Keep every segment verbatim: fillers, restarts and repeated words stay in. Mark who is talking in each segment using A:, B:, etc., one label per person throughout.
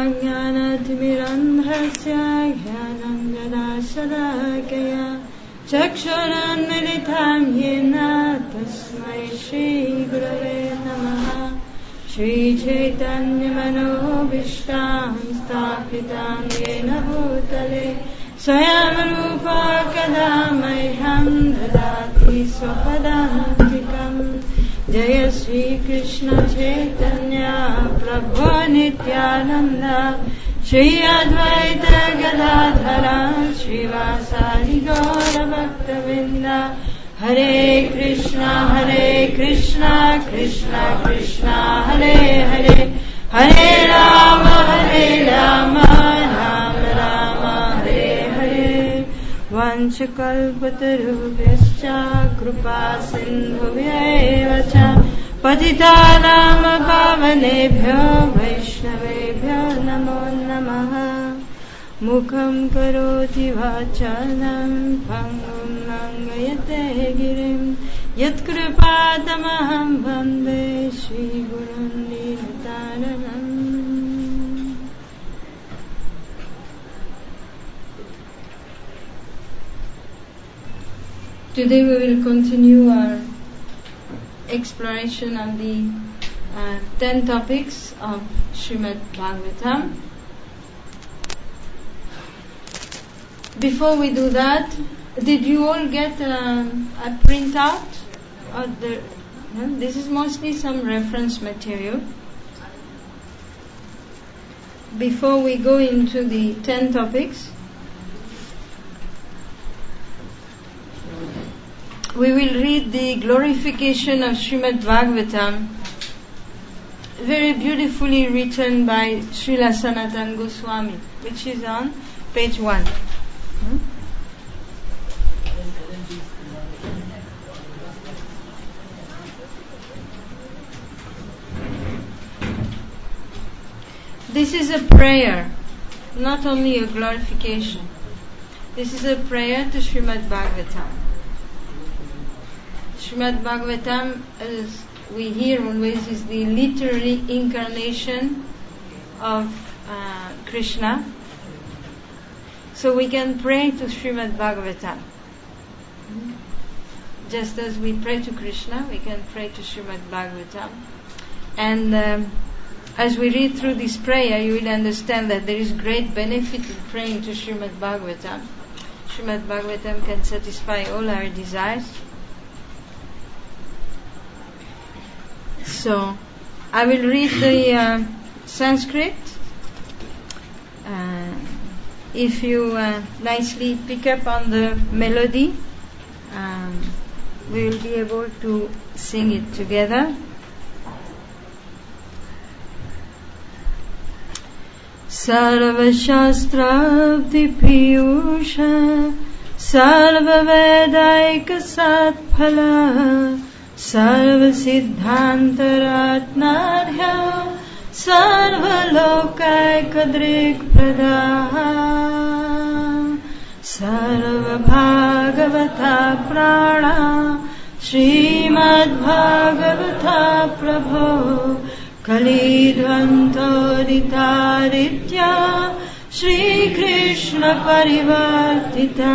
A: ज्ञानतिमिरन्ध्रस्य ज्ञानञ्जनशलाकया चक्षुरुन्मिलितं येन तस्मै श्रीगुरवे नमः। श्रीचैतन्यमनोभीष्टां स्थापितां येन भूतले स्वयं रूपा कदा मह्यं ददाति स्वपदान्तिकम्। जय श्री कृष्ण चैतन्य प्रभु नित्यानंद श्री अद्वैत गदाधर श्रीवासादि गौर भक्तवृंद। हरे कृष्णा हरे कृष्णा कृष्णा कृष्णा हरे हरे, हरे राम हरे राम राम राम हरे हरे। वंशकल्पतरुभ्यश्च कृपा सिन्धुभ्यैव च पतितानां पावनेभ्यो वैष्णवेभ्यो नमो नमः। मुखं करोति वाचालं भङ्गुं लङ्घयते गिरिं यत्कृपातमहं वन्दे श्रीगुरुं दीनतारिणम्। Today we will continue our exploration of the uh, ten topics of Srimad Bhagavatam. Before we do that, did you all get uh, a printout? Or the, no? This is mostly some reference material. Before we go into the ten topics, we will read the glorification of Srimad Bhagavatam, very beautifully written by Srila Sanatana Goswami, which is on page one. Hmm? This is a prayer, not only a glorification. This is a prayer to Srimad Bhagavatam. Srimad Bhagavatam, as we hear always, is the literary incarnation of uh, Krishna. So we can pray to Srimad Bhagavatam. Just as we pray to Krishna, we can pray to Srimad Bhagavatam. And um, as we read through this prayer, you will understand that there is great benefit in praying to Srimad Bhagavatam. Srimad Bhagavatam can satisfy all our desires. So, I will read the uh, Sanskrit. Uh, if you uh, nicely pick up on the melody, um, we will be able to sing it together. Sarva Shastrabdi Piyusha Sarva Vedaika Satphala Sarva Siddhantaratnarya Sarva Lokaika Drikprada Sarva Bhagavata Prana Srimad Bhagavata Prabho Kalidvantoditaritya Shri Krishna Parivartita.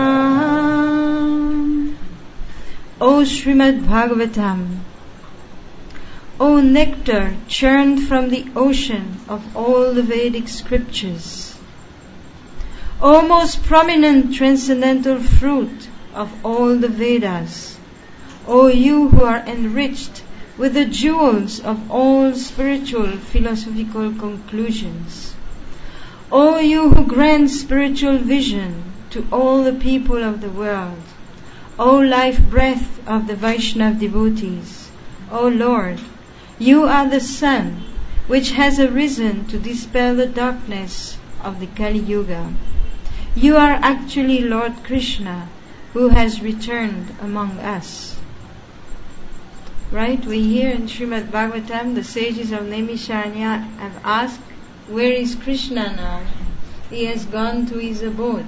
A: O Srimad Bhagavatam, O nectar churned from the ocean of all the Vedic scriptures, O most prominent transcendental fruit of all the Vedas, O you who are enriched with the jewels of all spiritual philosophical conclusions, O you who grant spiritual vision to all the people of the world, O life breath of the Vaishnava devotees, O Lord, you are the sun which has arisen to dispel the darkness of the Kali Yuga. You are actually Lord Krishna who has returned among us. Right? We hear in Srimad Bhagavatam, the sages of Naimisharanya have asked, where is Krishna now? He has gone to his abode.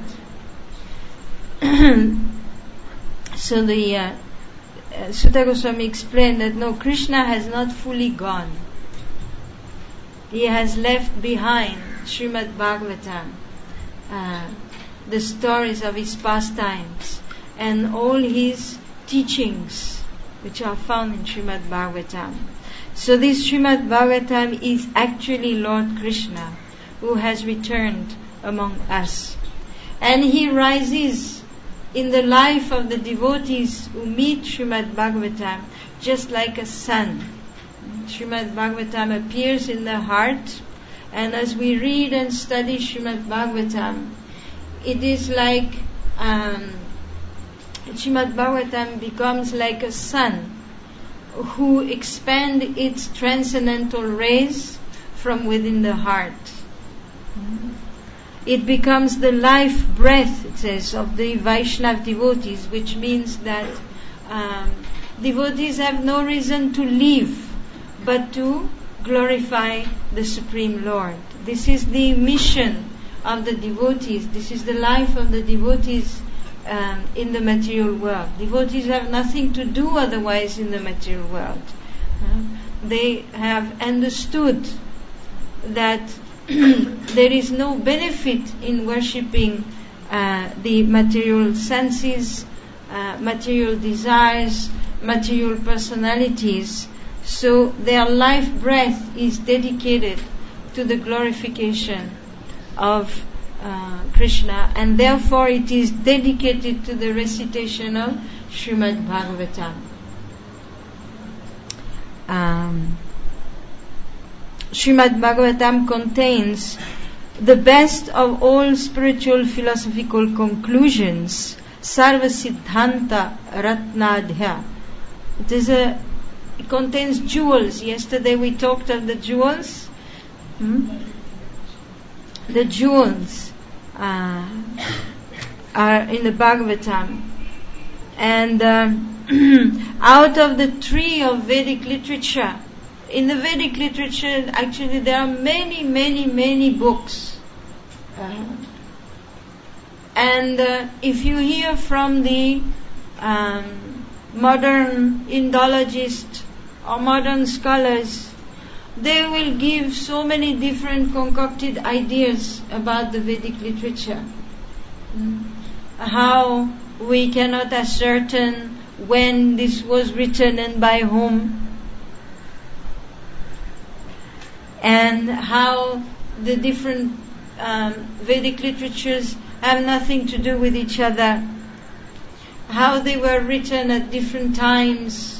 A: So the uh, uh, Sutta Goswami explained that no, Krishna has not fully gone. He has left behind Srimad Bhagavatam, uh, the stories of his pastimes, and all his teachings, which are found in Srimad Bhagavatam. So this Srimad Bhagavatam is actually Lord Krishna, who has returned among us. And he rises in the life of the devotees who meet Srimad Bhagavatam just like a sun. Srimad Bhagavatam appears in the heart, and as we read and study Srimad Bhagavatam, it is like um, Srimad Bhagavatam becomes like a sun who expand its transcendental rays from within the heart. It becomes the life breath, it says, of the Vaishnava devotees, which means that um, devotees have no reason to live but to glorify the Supreme Lord. This is the mission of the devotees. This is the life of the devotees um, in the material world. Devotees have nothing to do otherwise in the material world. Uh, they have understood that there is no benefit in worshipping uh, the material senses, uh, material desires, material personalities. So their life breath is dedicated to the glorification of uh, Krishna, and therefore it is dedicated to the recitation of Srimad Bhagavatam. Um, Srimad Bhagavatam contains the best of all spiritual philosophical conclusions, Sarva Siddhanta Ratnadhya. It is a, it contains jewels. Yesterday we talked of the jewels. Hmm? The jewels uh, are in the Bhagavatam. And uh, out of the tree of Vedic literature, in the Vedic literature, actually there are many, many, many books. Uh, and uh, if you hear from the um, modern Indologists or modern scholars, they will give so many different concocted ideas about the Vedic literature. Mm. How we cannot ascertain when this was written and by whom, and how the different um, Vedic literatures have nothing to do with each other, how they were written at different times.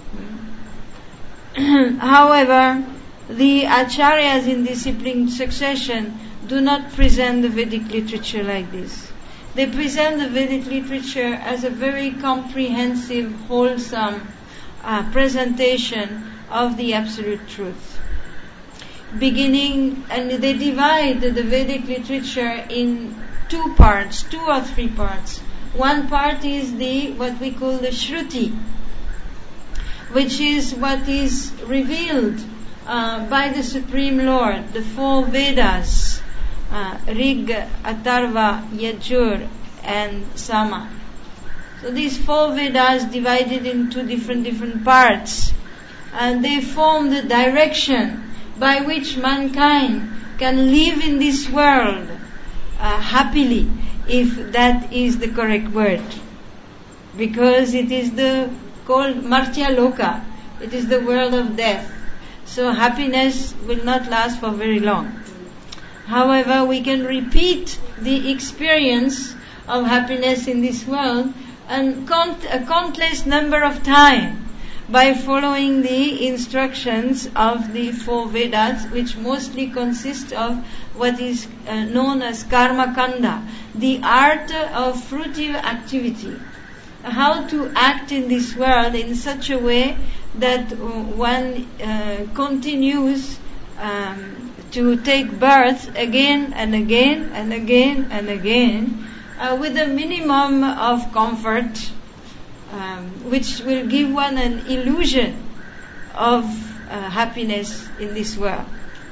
A: However, the acharyas in disciplined succession do not present the Vedic literature like this. They present the Vedic literature as a very comprehensive, wholesome uh, presentation of the absolute truth. Beginning, and they divide the Vedic literature in two parts, two or three parts. One part is the what we call the Shruti, which is what is revealed uh, by the Supreme Lord, the four Vedas, uh, Rig, Atharva, Yajur, and Sama. So these four Vedas divided into different different parts, and they form the direction by which mankind can live in this world uh, happily, if that is the correct word, because it is the called Martya Loka. It is the world of death. So happiness will not last for very long. However, we can repeat the experience of happiness in this world and count a countless number of times by following the instructions of the four Vedas, which mostly consist of what is uh, known as Karma Kanda, the art of fruitive activity. How to act in this world in such a way that uh, one uh, continues um, to take birth again and again and again and again uh, with a minimum of comfort, um, which will give one an illusion of uh, happiness in this world.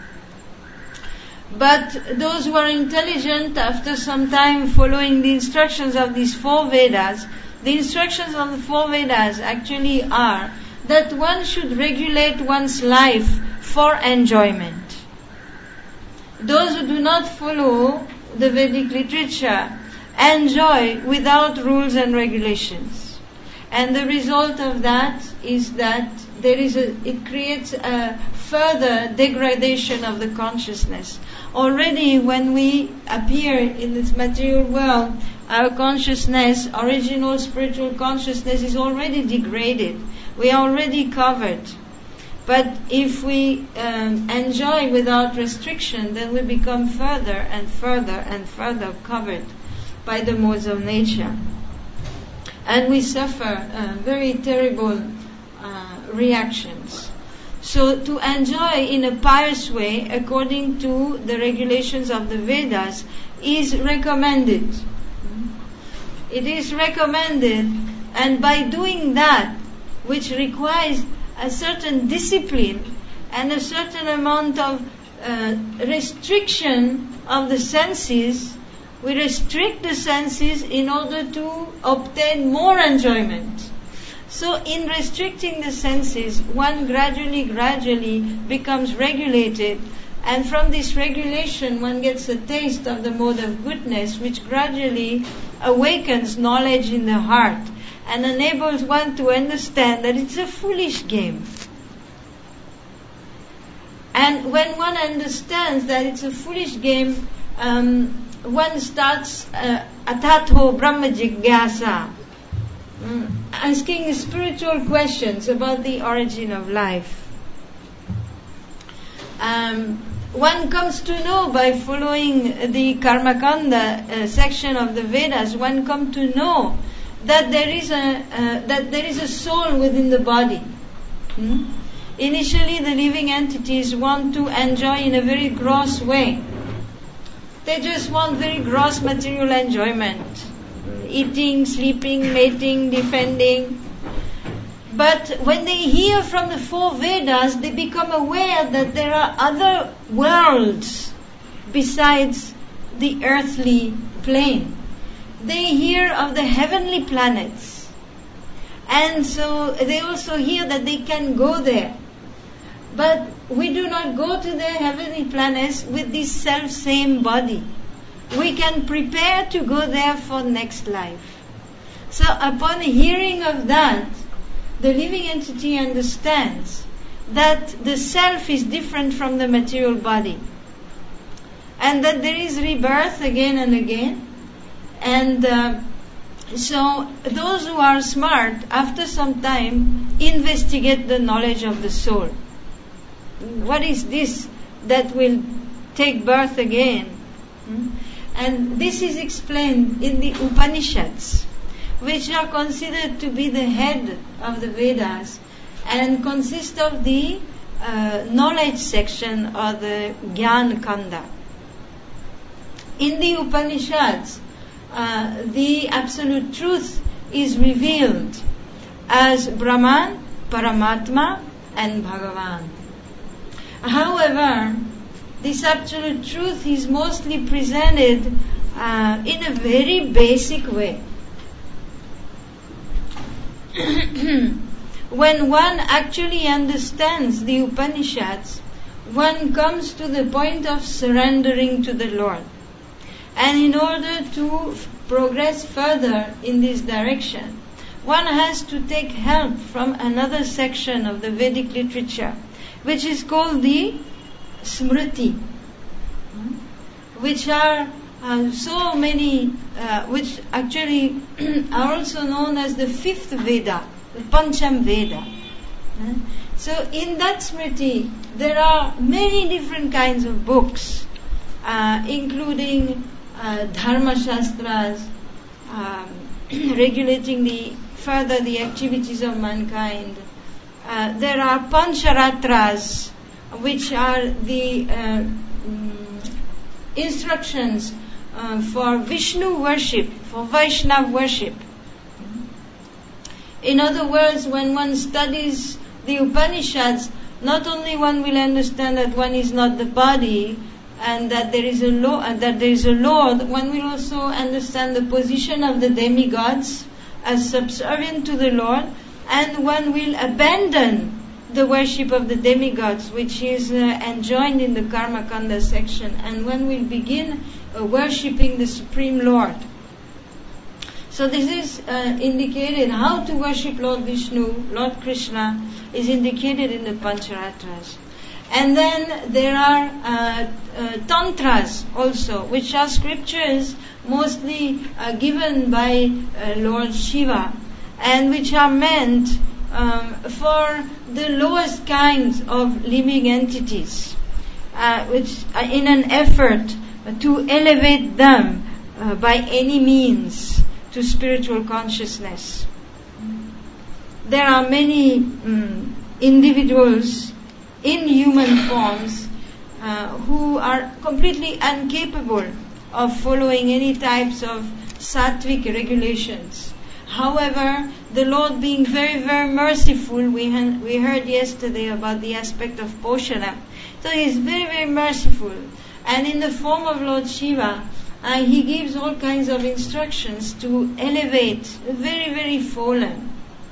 A: But those who are intelligent, after some time following the instructions of these four Vedas, the instructions of the four Vedas actually are that one should regulate one's life for enjoyment. those who do not follow the Vedic literature enjoy without rules and regulations. And the result of that is that there is a, it creates a further degradation of the consciousness. Already when we appear in this material world, our consciousness, original spiritual consciousness, is already degraded. We are already covered. But if we um, enjoy without restriction, then we become further and further and further covered by the modes of nature. And we suffer uh, very terrible uh, reactions. So to enjoy in a pious way, according to the regulations of the Vedas, is recommended. It is recommended, and by doing that, which requires a certain discipline and a certain amount of uh, restriction of the senses, we restrict the senses in order to obtain more enjoyment. So in restricting the senses, one gradually, gradually becomes regulated, and from this regulation one gets a taste of the mode of goodness, which gradually awakens knowledge in the heart and enables one to understand that it's a foolish game. And when one understands that it's a foolish game, um, one starts uh, atatho brahma jigyasa, mm, asking spiritual questions about the origin of life. Um, one comes to know by following the Karmakanda uh, section of the Vedas, one comes to know that there is a uh, that there is a soul within the body. Hmm? Initially, the living entities want to enjoy in a very gross way. They just want very gross material enjoyment, eating, sleeping, mating, defending. But when they hear from the four Vedas, they become aware that there are other worlds besides the earthly plane. They hear of the heavenly planets. And so they also hear that they can go there. But we do not go to the heavenly planets with this self-same body. We can prepare to go there for next life. So upon hearing of that, the living entity understands that the self is different from the material body. And that there is rebirth again and again. And uh, so those who are smart, after some time, investigate the knowledge of the soul. What is this that will take birth again? Hmm? And this is explained in the Upanishads, which are considered to be the head of the Vedas and consist of the uh, knowledge section or the Gyan Kanda. In the Upanishads, uh, the absolute truth is revealed as Brahman, Paramatma and Bhagavan. However, this absolute truth is mostly presented uh, in a very basic way. When one actually understands the Upanishads, one comes to the point of surrendering to the Lord. And in order to progress further in this direction, one has to take help from another section of the Vedic literature, which is called the Smriti, which are uh, so many, uh, which actually are also known as the fifth Veda, the Pancham Veda. So in that Smriti, there are many different kinds of books, uh, including uh, Dharma Shastras, um, regulating the further the activities of mankind. Uh, there are Pancharatras, which are the uh, um, instructions uh, for Vishnu worship, for Vaishnav worship. In other words, when one studies the Upanishads, not only one will understand that one is not the body and that there is a law, and that there is a Lord, one will also understand the position of the demigods as subservient to the Lord, and one will abandon the worship of the demigods, which is uh, enjoined in the Karma Kanda section, and when we begin uh, worshipping the Supreme Lord. So this is uh, indicated, how to worship Lord Vishnu, Lord Krishna, is indicated in the Pancharatras. And then there are uh, uh, tantras also, which are scriptures mostly uh, given by uh, Lord Shiva, and which are meant um, for the lowest kinds of living entities, uh, which are in an effort to elevate them uh, by any means to spiritual consciousness. There are many um, individuals in human forms uh, who are completely incapable of following any types of sattvic regulations. However, the Lord being very, very merciful, we, ha- we heard yesterday about the aspect of Poshana. So He is very, very merciful. And in the form of Lord Shiva, uh, He gives all kinds of instructions to elevate the very, very fallen.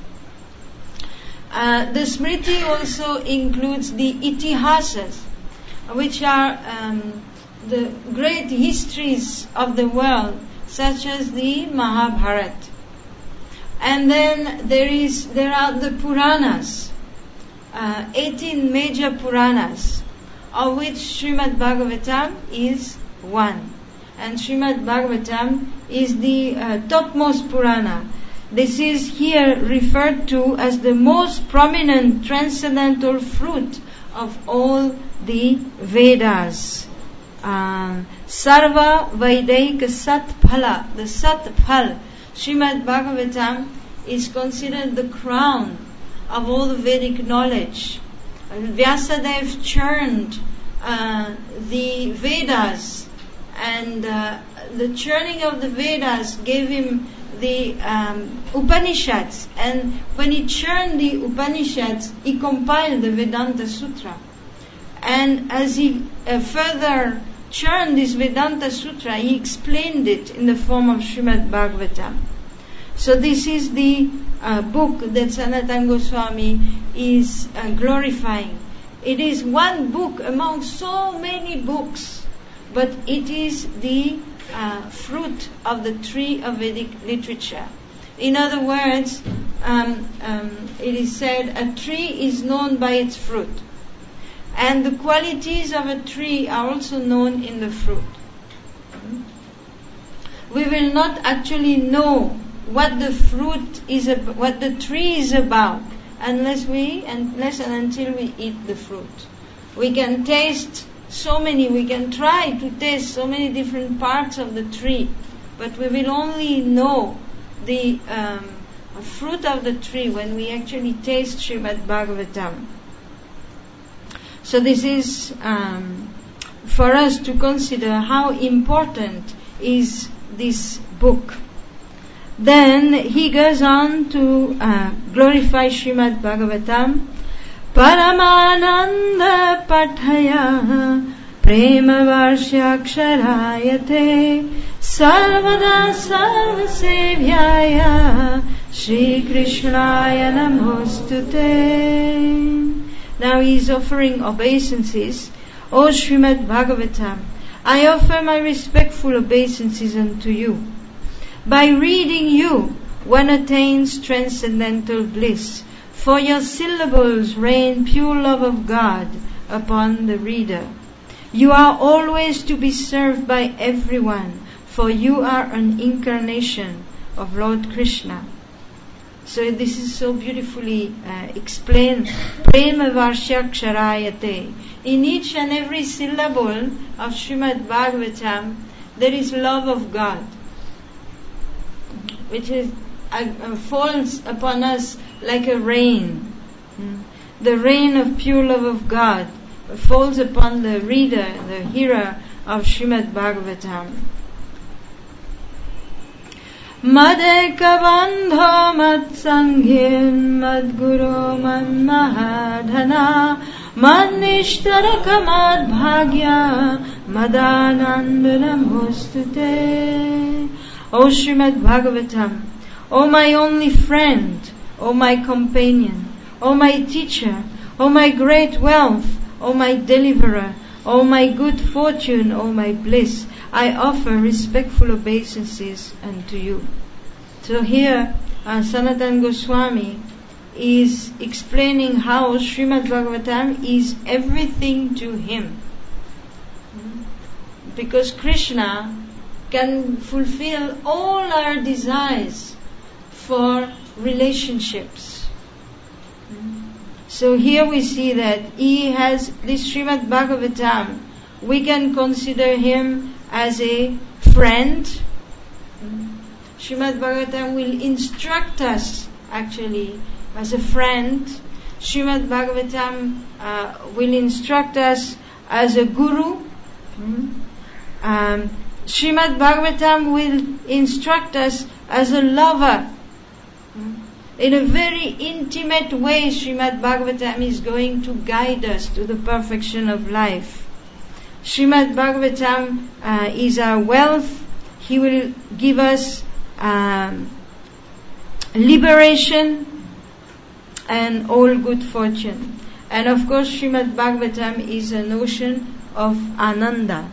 A: Uh, the Smriti also includes the Itihasas, which are um, the great histories of the world, such as the Mahabharata. And then there is there are the Puranas, uh, eighteen major Puranas, of which Srimad Bhagavatam is one. And Srimad Bhagavatam is the uh, topmost Purana. This is here referred to as the most prominent transcendental fruit of all the Vedas. Uh, Sarva Vaidaika Sat Phala, the Sat Phal, Srimad Bhagavatam is considered the crown of all the Vedic knowledge. Vyasadeva churned uh, the Vedas, and uh, the churning of the Vedas gave him the um, Upanishads, and when he churned the Upanishads, he compiled the Vedanta Sutra. And as he uh, further churned this Vedanta Sutra, he explained it in the form of Srimad Bhagavatam. So this is the uh, book that Sanatana Goswami is uh, glorifying. It is one book among so many books, but it is the uh, fruit of the tree of Vedic literature. In other words, um, um, it is said a tree is known by its fruit. And the qualities of a tree are also known in the fruit. We will not actually know what the fruit is, ab- what the tree is about, unless we, unless and until we eat the fruit. We can taste so many, we can try to taste so many different parts of the tree, but we will only know the um, fruit of the tree when we actually taste Srimad Bhagavatam. So this is um, for us to consider how important is this book. Then he goes on to uh, glorify Srimad Bhagavatam. Paramananda Pathaya Prema Varshaksharayate Sarvada Sarvasevyaya Shri Krishnaya Namostute. Now he is offering obeisances. O Srimad Bhagavatam, I offer my respectful obeisances unto you. By reading you, one attains transcendental bliss. For your syllables rain pure love of God upon the reader. You are always to be served by everyone, for you are an incarnation of Lord Krishna. So this is so beautifully uh, explained. Prema Varshaksharayate. In each and every syllable of Srimad Bhagavatam, there is love of God, which is uh, uh, falls upon us like a rain. Mm. The rain of pure love of God falls upon the reader, the hearer of Srimad Bhagavatam. Madekavandho matsanghin madguru manmahadhana manishtaraka madbhagya madanandanamostute. O Srimad Bhagavatam, O my only friend, O my companion, O my teacher, O my great wealth, O my deliverer, O my good fortune, O my bliss, I offer respectful obeisances unto you. So here, uh, Sanatana Goswami is explaining how Srimad Bhagavatam is everything to him. Because Krishna can fulfill all our desires for relationships. So here we see that he has this Srimad Bhagavatam. We can consider him as a friend. Srimad Bhagavatam will instruct us actually as a friend. Srimad Bhagavatam uh, will instruct us as a guru. Um, Srimad Bhagavatam will instruct us as a lover. In a very intimate way, Srimad Bhagavatam is going to guide us to the perfection of life. Srimad Bhagavatam uh, is our wealth. He will give us um, liberation and all good fortune. And of course, Srimad Bhagavatam is a notion of Ananda.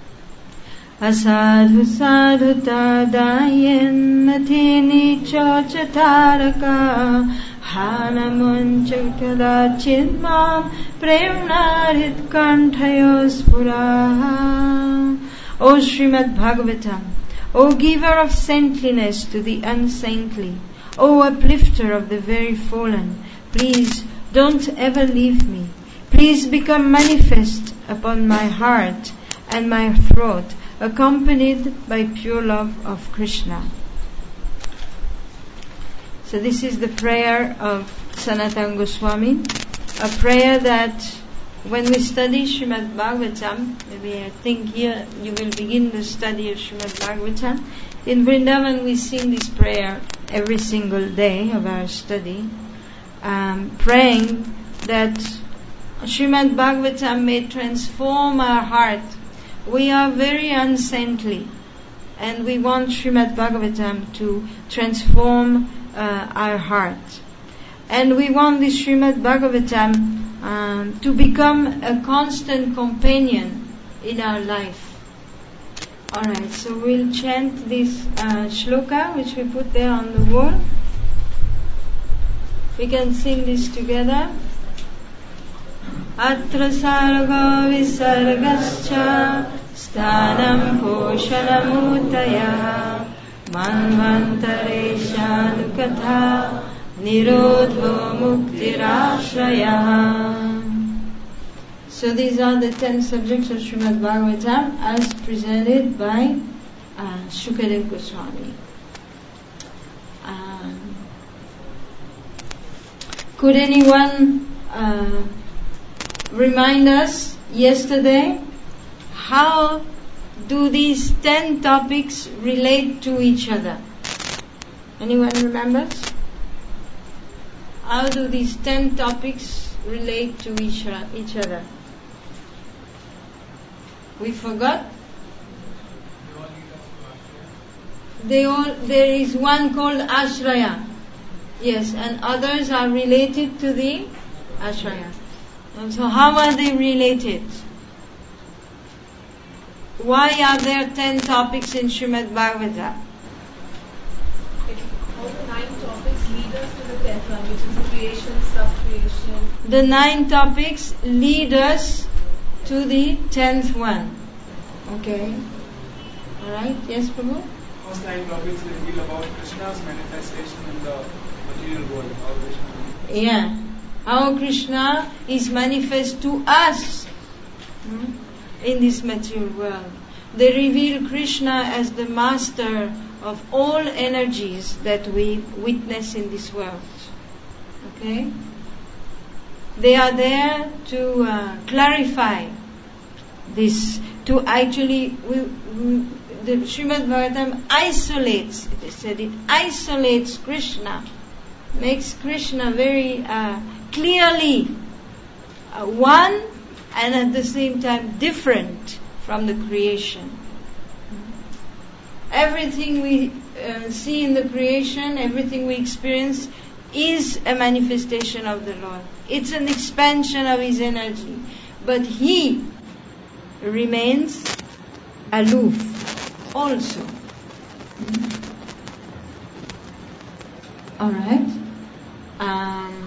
A: Asadhu sadhu tadayen nathini chochataraka hanamuncha kadachidmam premnarit kantayos puraha. O Srimad Bhagavatam, O giver of saintliness to the unsaintly, O uplifter of the very fallen, please don't ever leave me. Please become manifest upon my heart and my throat, accompanied by pure love of Krishna. So this is the prayer of Sanatana Goswami, a prayer that when we study Srimad Bhagavatam, maybe I think here you will begin the study of Srimad Bhagavatam. In Vrindavan we sing this prayer every single day of our study, um, praying that Srimad Bhagavatam may transform our heart. We are very unsaintly, and we want Srimad Bhagavatam to transform uh, our heart. And we want this Srimad Bhagavatam um, to become a constant companion in our life. Alright, so we'll chant this uh, shloka which we put there on the wall. We can sing this together. Atra sarga visargascha sthanam poshanamutaya manvantaresha dukatha nirodho muktirashraya. So these are the ten subjects of Srimad Bhagavatam as presented by uh, Shukadeva Goswami. Um, could anyone uh, remind us yesterday how do these ten topics relate to each other? Anyone remembers? How do these ten topics relate to each, each other? We forgot? They all, there is one called Ashraya. Yes, and others are related to the Ashraya. And so how are they related? Why are there ten topics in Srimad Bhagavatam?
B: All the nine topics lead us to the tenth one, which is creation, sub-creation.
A: The nine topics lead us to the tenth one. Okay. Alright, yes Prabhu?
C: Those nine topics reveal about Krishna's manifestation in the material world. How Krishna
A: yeah. How Krishna is manifest to us hmm, in this material world. They reveal Krishna as the master of all energies that we witness in this world. Okay? They are there to uh, clarify this, to actually, we, we, the Srimad Bhagavatam isolates, it is said, it isolates Krishna, makes Krishna very uh, clearly uh, one and at the same time different from the creation. Everything we uh, see in the creation, everything we experience is a manifestation of the Lord. It's an expansion of His energy. But He remains aloof also. Alright? Um,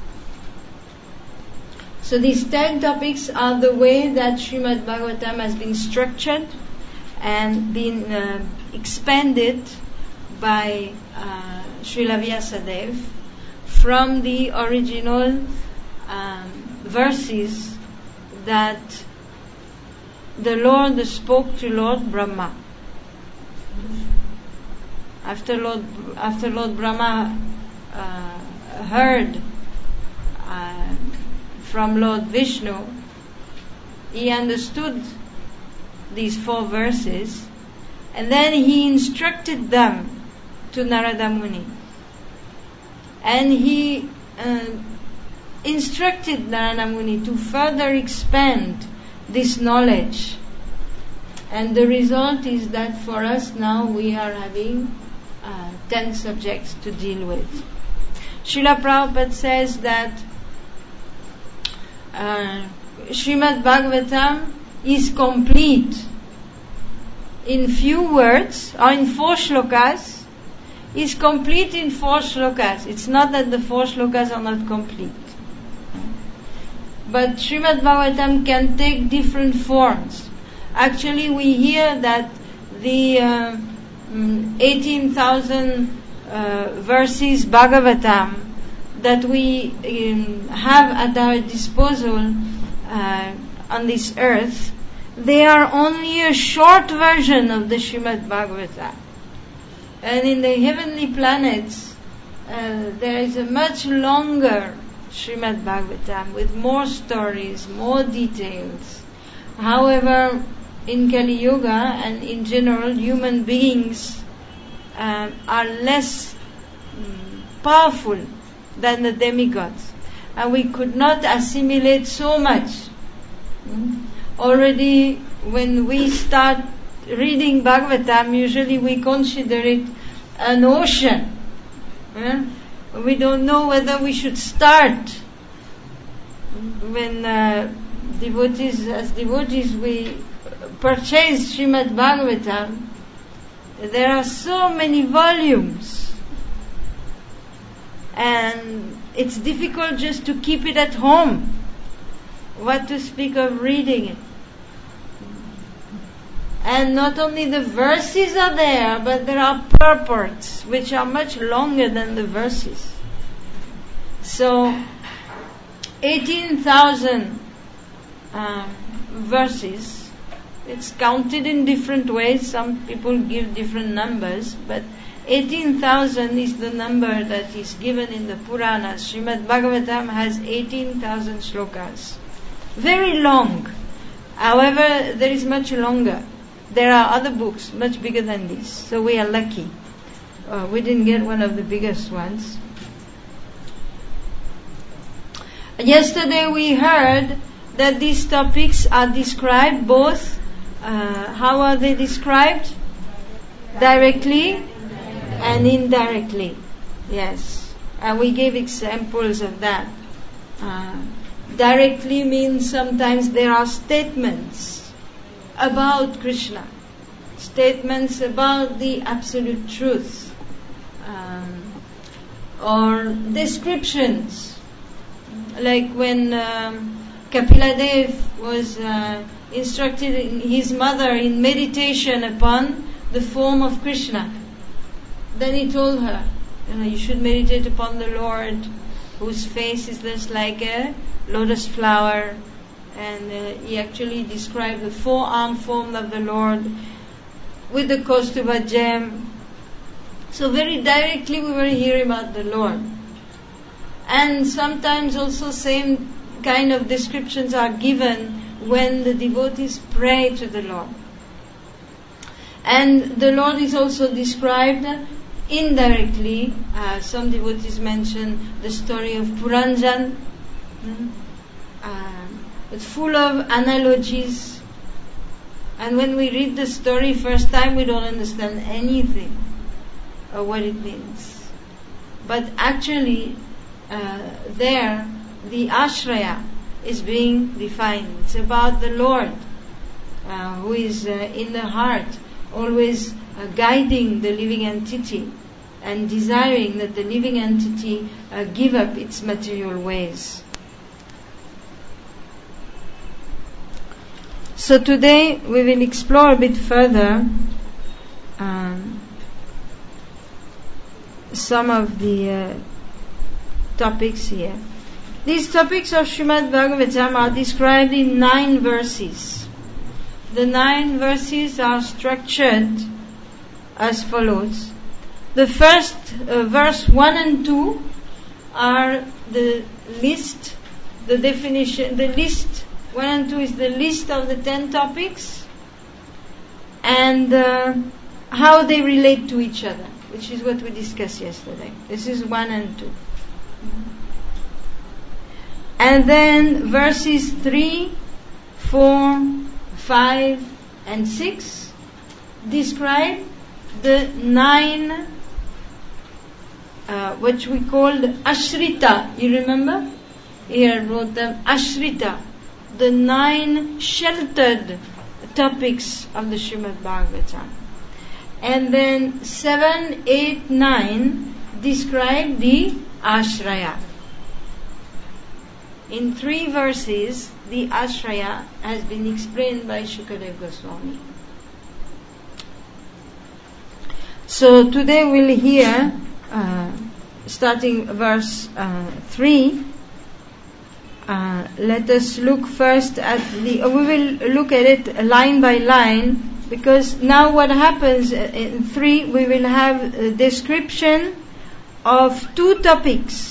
A: so these ten topics are the way that Srimad Bhagavatam has been structured and been uh, expanded by uh, Srila Vyasadeva from the original um, verses that the Lord spoke to Lord Brahma. After Lord, after Lord Brahma uh, heard uh, from Lord Vishnu, he understood these four verses, and then he instructed them to Narada Muni. And he uh, instructed Narada Muni to further expand this knowledge. And the result is that for us now we are having uh, ten subjects to deal with. Srila Prabhupada says that uh, Srimad Bhagavatam is complete in few words, or in four shlokas, is complete in four shlokas. It's not that the four shlokas are not complete. But Srimad Bhagavatam can take different forms. Actually, we hear that the uh, eighteen thousand uh, verses Bhagavatam that we um, have at our disposal uh, on this earth, they are only a short version of the Srimad Bhagavatam. And in the heavenly planets, uh, there is a much longer Srimad Bhagavatam with more stories, more details. However, in Kali Yuga and in general, human beings uh, are less um, powerful than the demigods, and we could not assimilate so much. Mm? Already, when we start reading Bhagavatam, usually we consider it an ocean. Eh? We don't know whether we should start. When uh, devotees, as devotees, we purchase Srimad Bhagavatam, there are so many volumes, and it's difficult just to keep it at home. What to speak of reading it? And not only the verses are there, but there are purports which are much longer than the verses. So, eighteen thousand um, verses, it's counted in different ways. Some people give different numbers, but eighteen thousand is the number that is given in the Puranas. Srimad Bhagavatam has eighteen thousand shlokas. Very long. However, there is much longer. There are other books much bigger than this, so we are lucky. Uh, we didn't get one of the biggest ones. Yesterday we heard that these topics are described both, uh, how are they described? Directly and indirectly. Yes. And we gave examples of that. Uh, directly means sometimes there are statements about Krishna, statements about the absolute truth, um, or descriptions, like when um, Kapila Dev was uh, instructed in his mother in meditation upon the form of Krishna. Then he told her, you know, you should meditate upon the Lord, whose face is just like a lotus flower. And uh, he actually described the four-arm form of the Lord with the Kaustuva gem. So very directly we were hearing about the Lord. And sometimes also same kind of descriptions are given when the devotees pray to the Lord. And the Lord is also described indirectly. Uh, some devotees mention the story of Puranjan. Mm-hmm. Uh, It's full of analogies, and when we read the story first time, we don't understand anything of what it means. but actually uh, there the ashraya is being defined. It's about the Lord uh, who is uh, in the heart, always uh, guiding the living entity and desiring that the living entity uh, give up its material ways. So today we will explore a bit further um, some of the uh, topics here. These topics of Srimad Bhagavatam are described in nine verses. The nine verses are structured as follows. The first uh, verse one and two are the list, the definition, the list. One and two is the list of the ten topics and uh, how they relate to each other, which is what we discussed yesterday. This is one and two. And then verses three, four, five, and six describe the nine, uh, what we call the Ashrita. You remember? Here I wrote them Ashrita, the nine sheltered topics of the Srimad Bhagavatam. And then seven, eight, nine describe the Ashraya. In three verses, the Ashraya has been explained by Shukadeva Goswami. So today we'll hear, uh, starting verse uh, three, uh, let us look first at the, uh, we will look at it line by line, because now what happens in three, we will have a description of two topics.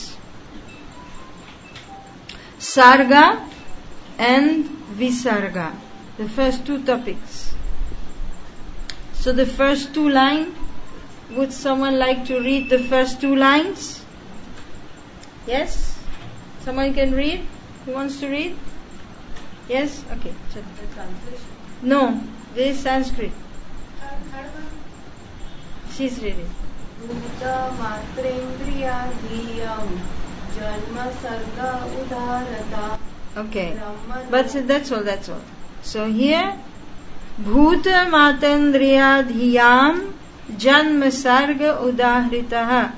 A: Sarga and Visarga, the first two topics. So the first two lines, would someone like to read the first two lines? Yes? Someone can read? Who wants to read? Yes? Okay.
B: The translation.
A: No, this is Sanskrit. She's reading.
B: Bhuta matrendriya dhiyam janma sarga udharata.
A: Okay. But that's all, that's all. So here, Bhuta matandriya dhiyam janma sarga udahritaha.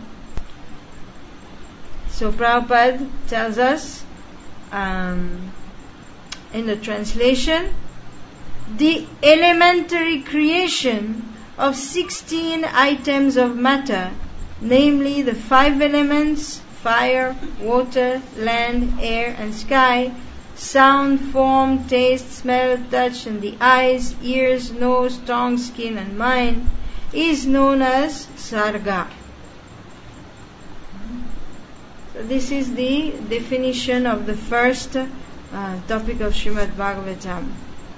A: So Prabhupada tells us um, in the translation, the elementary creation of sixteen items of matter, namely the five elements, fire, water, land, air and sky, sound, form, taste, smell, touch, and the eyes, ears, nose, tongue, skin and mind, is known as Sarga. So this is the definition of the first uh, topic of Srimad Bhagavatam.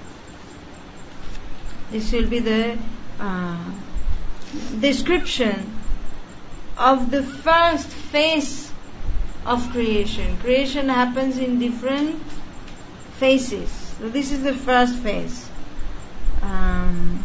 A: This will be the uh, description of the first phase of creation. Creation happens in different phases. So this is the first phase. Um,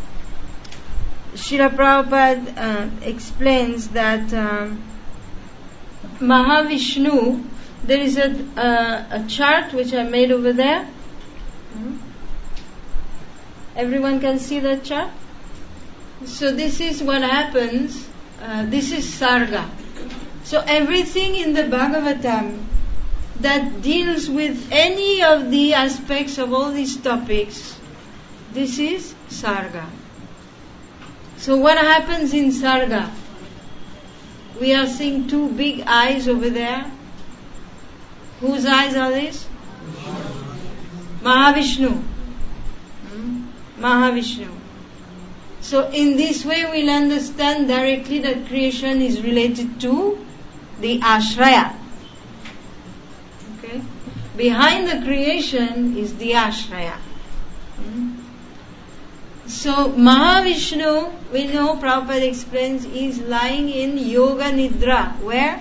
A: Srila Prabhupada uh, explains that um, Mahavishnu, there is a, uh, a chart which I made over there. Hmm? Everyone can see that chart? So this is what happens. Uh, this is Sarga. So everything in the Bhagavatam that deals with any of the aspects of all these topics, this is Sarga. So what happens in Sarga? We are seeing two big eyes over there. Whose eyes are these? Mahavishnu. Hmm? Mahavishnu. So in this way we'll understand directly that creation is related to the Ashraya. Okay? Behind the creation is the Ashraya. Hmm? So Mahavishnu, we know Prabhupada explains, is lying in Yoga Nidra. Where?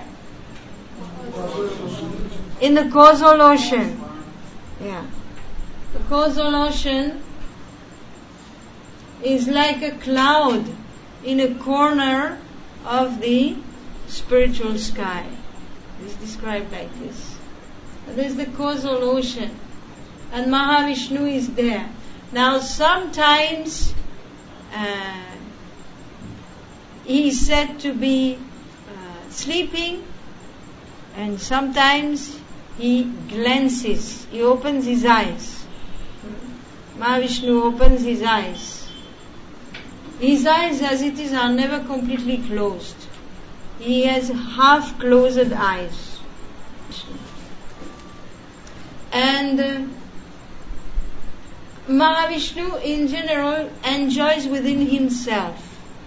A: In the causal ocean. Yeah. The causal ocean is like a cloud in a corner of the spiritual sky. It is described like this. There is the causal ocean, and Mahavishnu is there. Now sometimes uh, he is said to be uh, sleeping, and sometimes he glances, he opens his eyes. Mahavishnu opens his eyes. His eyes, as it is, are never completely closed. He has half closed eyes. And uh, Mahavishnu in general enjoys within himself.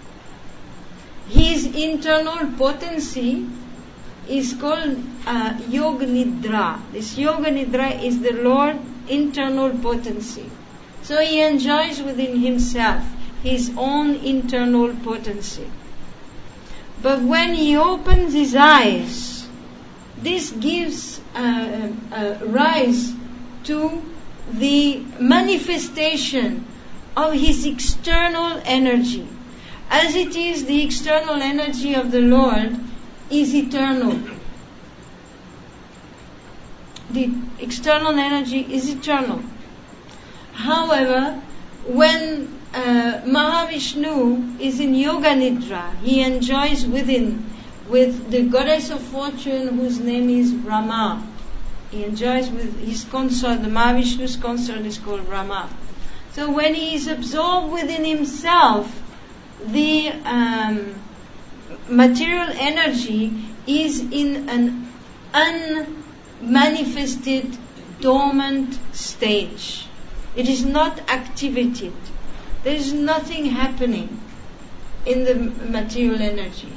A: His internal potency is called uh, Yoga Nidra. This Yoga Nidra is the Lord's internal potency. So he enjoys within himself his own internal potency. But when he opens his eyes, this gives uh, uh, rise to the manifestation of his external energy. As it is, the external energy of the Lord is eternal. The external energy is eternal. However, when uh, Mahavishnu is in Yoga Nidra, he enjoys within with the goddess of fortune whose name is Rama. He enjoys with his consort, the Mahavishnu's consort is called Rama. So when he is absorbed within himself, the um, material energy is in an unmanifested, dormant stage. It is not activated. There is nothing happening in the material energy.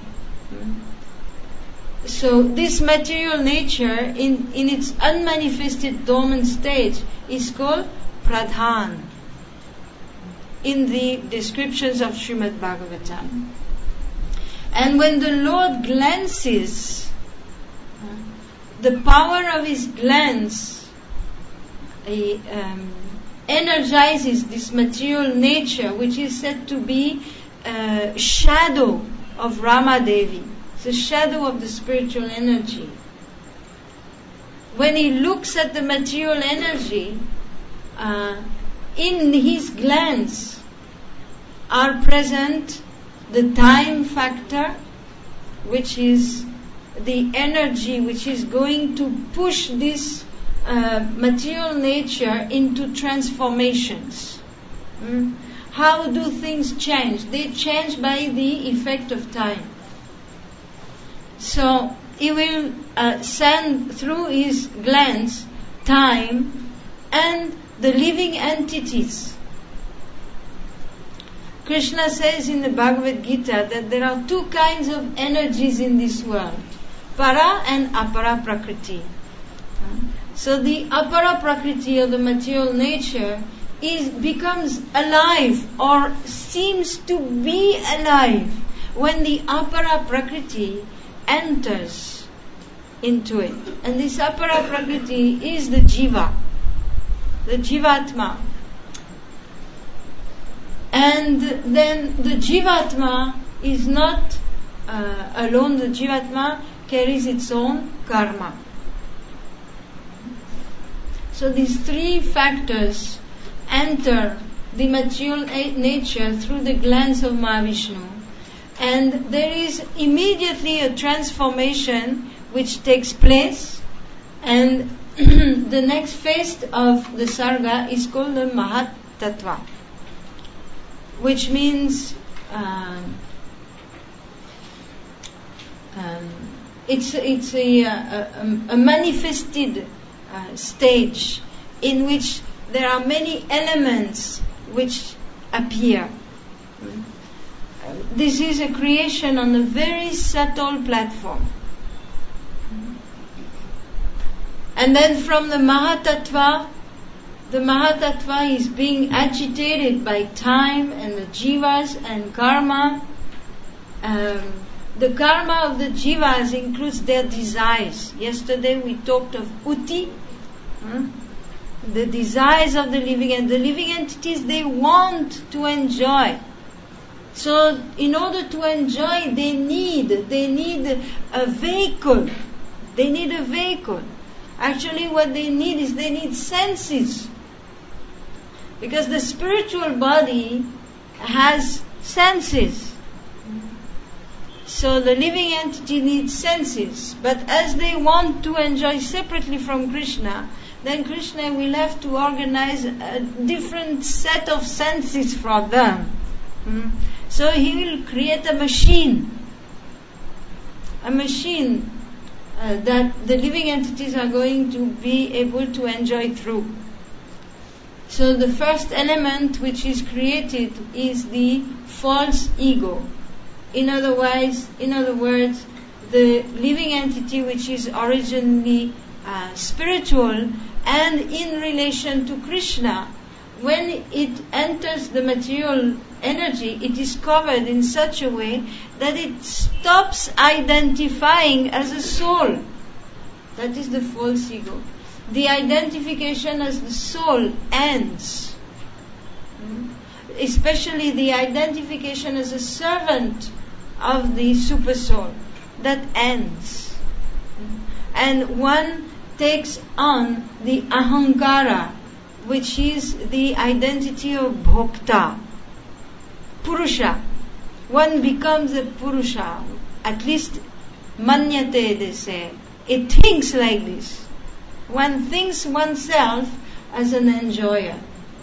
A: So this material nature in, in its unmanifested dormant stage is called Pradhan in the descriptions of Srimad Bhagavatam. And when the Lord glances, the power of his glance he, um, energizes this material nature, which is said to be a shadow of Rama Devi. It's a shadow of the spiritual energy. When he looks at the material energy, uh, in his glance are present the time factor, which is the energy which is going to push this uh, material nature into transformations. Mm? How do things change? They change by the effect of time. So he will uh, send through his glance time and the living entities. Krishna says in the Bhagavad Gita that there are two kinds of energies in this world, para and apara prakriti. So the apara prakriti, or the material nature, is becomes alive or seems to be alive when the apara prakriti enters into it. And this apara prakriti is the jiva, the jivatma. And then the jivatma is not uh, alone. The jivatma carries its own karma. So these three factors enter the material nature through the glance of Mahavishnu, and there is immediately a transformation which takes place, and the next phase of the sarga is called the Mahat Tattva, which means um, um, it's it's a, a, a manifested uh, stage in which there are many elements which appear. This is a creation on a very subtle platform. And then from the Mahatattva, the Mahatattva is being agitated by time and the jivas and karma. Um, the karma of the jivas includes their desires. Yesterday we talked of uti, hmm? the desires of the living, and the living entities, they want to enjoy. So in order to enjoy, they need, they need a vehicle. They need a vehicle. Actually what they need is they need senses. Because the spiritual body has senses. So the living entity needs senses. But as they want to enjoy separately from Krishna, then Krishna will have to organize a different set of senses for them. Hmm? So he will create a machine. A machine uh, that the living entities are going to be able to enjoy through. So the first element which is created is the false ego. In other words, in other words, the living entity which is originally uh, spiritual and in relation to Krishna, when it enters the material energy, it is covered in such a way that it stops identifying as a soul. That is the false ego. The identification as the soul ends. Especially the identification as a servant of the super soul. That ends. And one takes on the ahankara, which is the identity of bhokta. Purusha. One becomes a purusha. At least manyate, they say. It thinks like this. One thinks oneself as an enjoyer.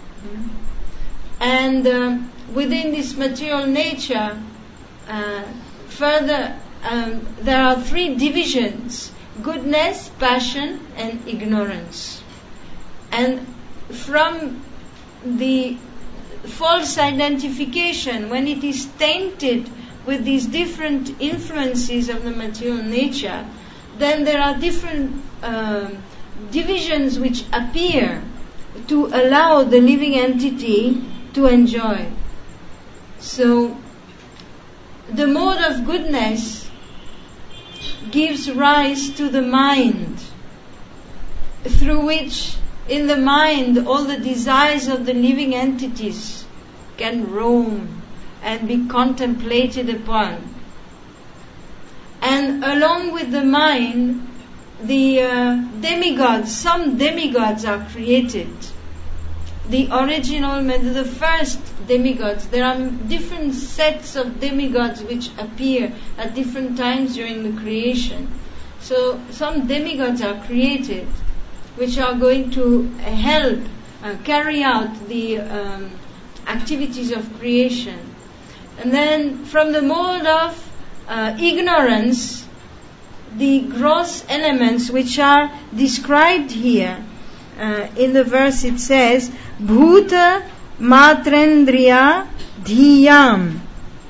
A: And uh, within this material nature, uh, further, um, there are three divisions: goodness, passion, and ignorance. And from the false identification, when it is tainted with these different influences of the material nature, then there are different uh, divisions which appear to allow the living entity to enjoy. So, the mode of goodness gives rise to the mind, through which in the mind all the desires of the living entities can roam and be contemplated upon. And along with the mind, the uh, demigods, some demigods are created. The original, the first demigods, there are different sets of demigods which appear at different times during the creation. So some demigods are created which are going to help uh, carry out the um, activities of creation. And then from the mode of uh, ignorance, the gross elements which are described here uh, in the verse, it says bhuta matrendriya dhiyam.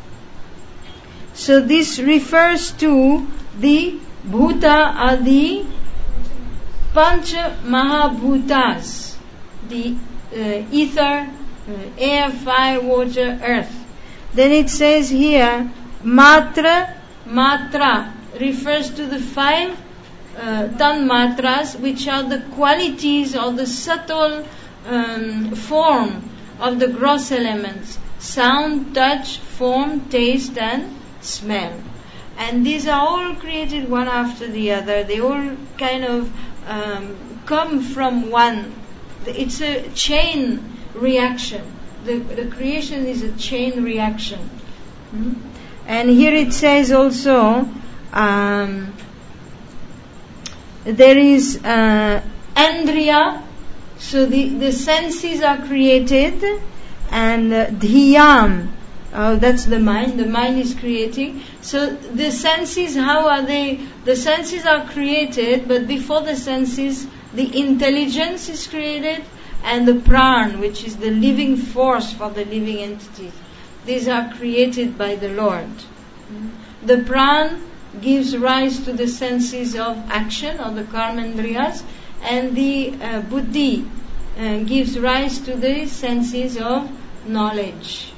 A: So this refers to the bhuta are the pancha mahabhutas, the uh, ether, uh, air, fire, water, earth. Then it says here matra matra refers to the five uh, tan matras, which are the qualities or the subtle um, form of the gross elements: sound, touch, form, taste, and smell. And these are all created one after the other. They all kind of um, come from one. It's a chain reaction. The, the creation is a chain reaction. Hmm? And here it says also, um, there is uh, andriya, so the, the senses are created, and uh, dhyam, uh, that's the mind, the mind is creating. So the senses, how are they? The senses are created, but before the senses, the intelligence is created, and the pran, which is the living force for the living entities. These are created by the Lord. The pran gives rise to the senses of action, or the karmendriyas, and the uh, buddhi uh, gives rise to the senses of knowledge.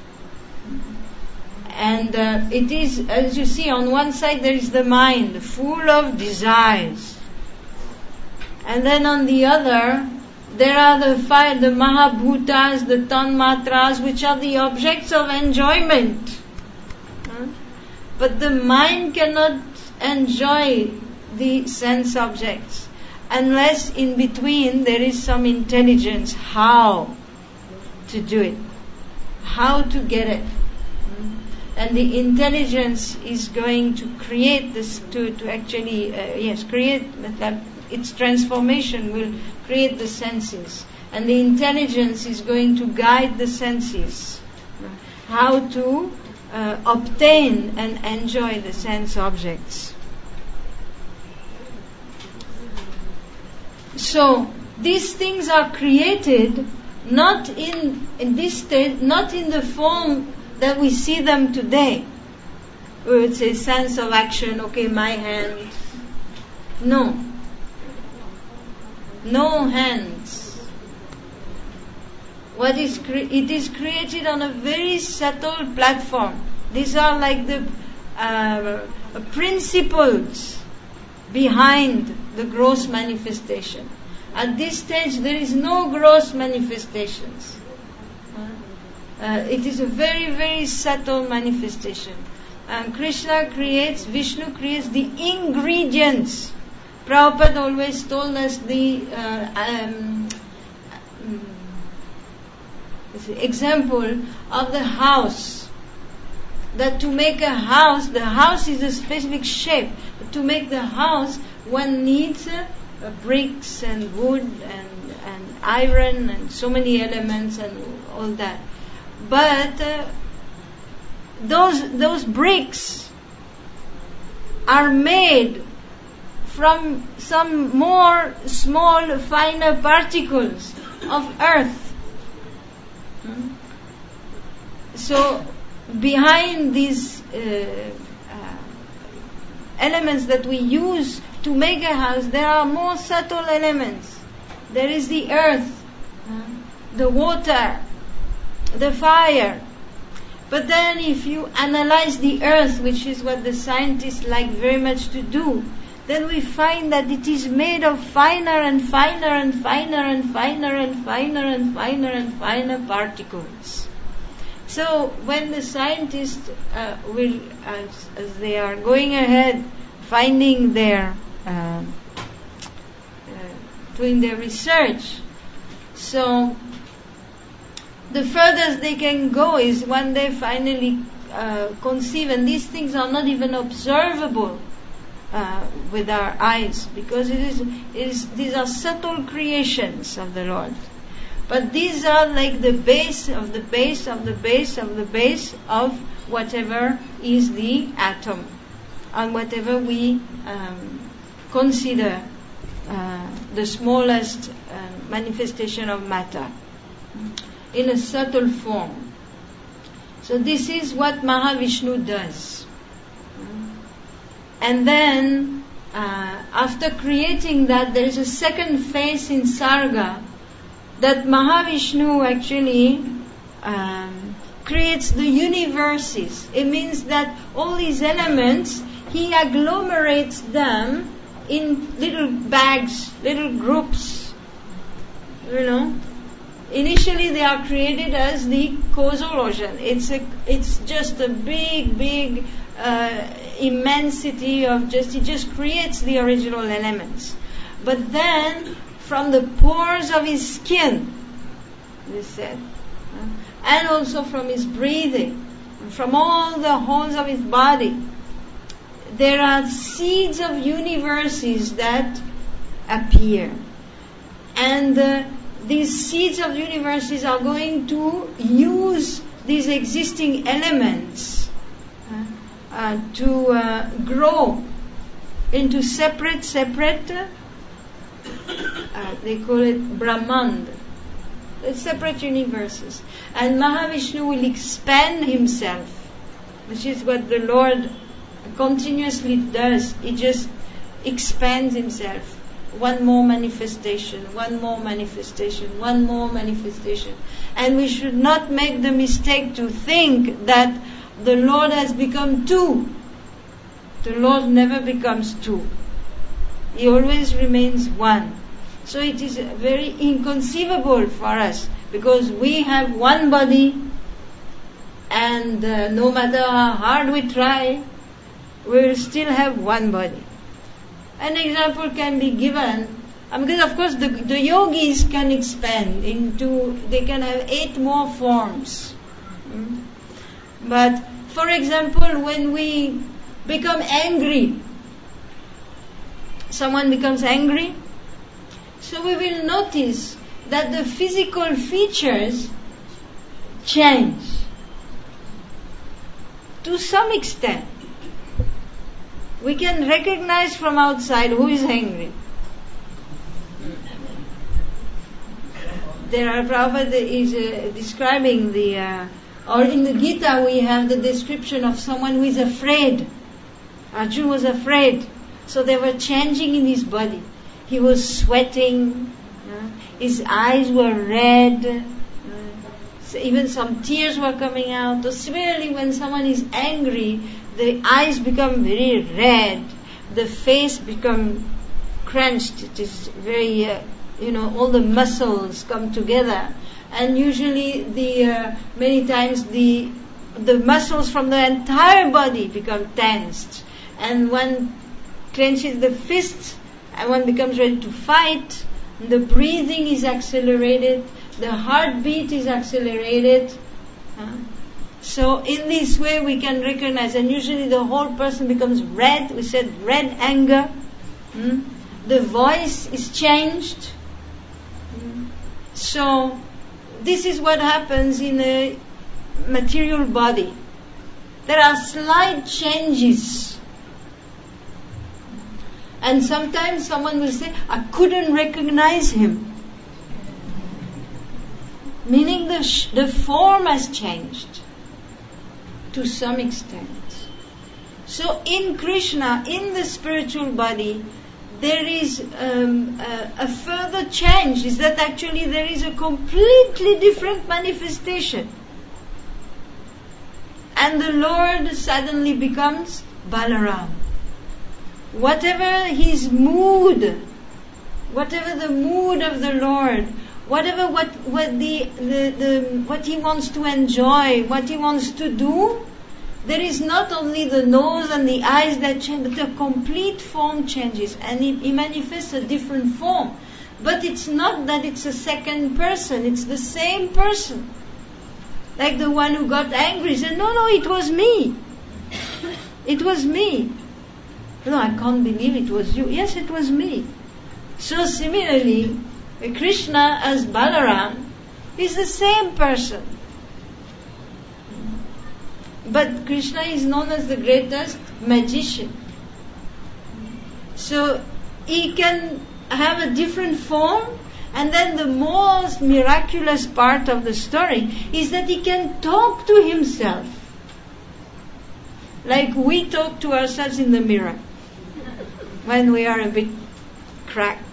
A: And uh, it is, as you see, on one side there is the mind, full of desires. And then on the other, there are the five, the mahabhutas, the tanmatras, which are the objects of enjoyment. But the mind cannot enjoy the sense objects unless in between there is some intelligence how to do it, how to get it. And the intelligence is going to create this, to, to actually, uh, yes, create, its transformation will create the senses. And the intelligence is going to guide the senses, how to uh, obtain and enjoy the sense objects. So, these things are created not in, in this state, not in the form that we see them today. Where it's a sense of action, okay, my hand. No. No hands. What is cre- it is created on a very subtle platform. These are like the uh, principles behind the gross manifestation. At this stage, there is no gross manifestations. Uh, it is a very, very subtle manifestation. And Krishna creates, Vishnu creates the ingredients. Prabhupada always told us the uh, um, example of the house. That to make a house, the house is a specific shape. To make the house, one needs uh, uh, bricks and wood and, and iron and so many elements and all that. But uh, those those bricks are made from some more small, finer particles of earth. Hmm? So behind these uh, uh, elements that we use to make a house, there are more subtle elements. There is the earth, uh, the water, the fire. But then if you analyze the earth, which is what the scientists like very much to do, then we find that it is made of finer and finer and finer and finer and finer and finer and finer particles. So when the scientists uh, will, as, as they are going ahead, finding their, uh, uh, doing their research, so the furthest they can go is when they finally uh, conceive, and these things are not even observable uh, with our eyes, because it is, it is, these are subtle creations of the Lord. But these are like the base of the base of the base of the base of whatever is the atom, and whatever we um, consider uh, the smallest uh, manifestation of matter, in a subtle form. So this is what Mahavishnu does. And then, uh, after creating that, there is a second phase in Sarga, that Mahavishnu actually um, creates the universes. It means that all these elements, he agglomerates them in little bags, little groups, you know. Initially, they are created as the causal ocean. It's a, it's just a big, big uh, immensity of just, it just creates the original elements. But then, from the pores of his skin, they said, uh, and also from his breathing, from all the holes of his body, there are seeds of universes that appear. And uh, these seeds of universes are going to use these existing elements uh, uh, to uh, grow into separate, separate, uh, uh, they call it Brahmand, uh, separate universes. And Mahavishnu will expand himself, which is what the Lord continuously does. He just expands himself. One more manifestation, one more manifestation, one more manifestation. And we should not make the mistake to think that the Lord has become two. The Lord never becomes two. He always remains one. So it is very inconceivable for us, because we have one body, and uh, no matter how hard we try, we will still have one body. An example can be given, uh, because of course the, the yogis can expand into, they can have eight more forms. Mm? But for example, when we become angry, someone becomes angry, so we will notice that the physical features change to some extent. We can recognize from outside who is angry. There are Prabhupada is uh, describing the, uh, or in the Gita we have the description of someone who is afraid. Arjuna was afraid, so they were changing in his body. He was sweating, uh, his eyes were red, uh, so even some tears were coming out. So similarly, when someone is angry, the eyes become very red, the face become crunched. It is very, uh, you know, all the muscles come together, and usually the uh, many times the the muscles from the entire body become tensed, and one clenches the fist, and one becomes ready to fight. The breathing is accelerated, the heartbeat is accelerated. Uh, So in this way we can recognize, and usually the whole person becomes red. We said red anger. Mm? The voice is changed. Mm? So this is what happens in a material body. There are slight changes. And sometimes someone will say, I couldn't recognize him. Meaning the, sh- the form has changed to some extent. So in Krishna, in the spiritual body, there is um, a, a further change, is that actually there is a completely different manifestation. And the Lord suddenly becomes Balaram. Whatever his mood, whatever the mood of the Lord, whatever what what the, the, the what he wants to enjoy, what he wants to do, there is not only the nose and the eyes that change, but the complete form changes, and he, he manifests a different form. But it's not that it's a second person; it's the same person. Like the one who got angry said, "No, no, it was me. It was me. No, I can't believe it was you. Yes, it was me." So similarly, Krishna as Balaram is the same person. But Krishna is known as the greatest magician. So he can have a different form, and then the most miraculous part of the story is that he can talk to himself. Like we talk to ourselves in the mirror when we are a bit cracked.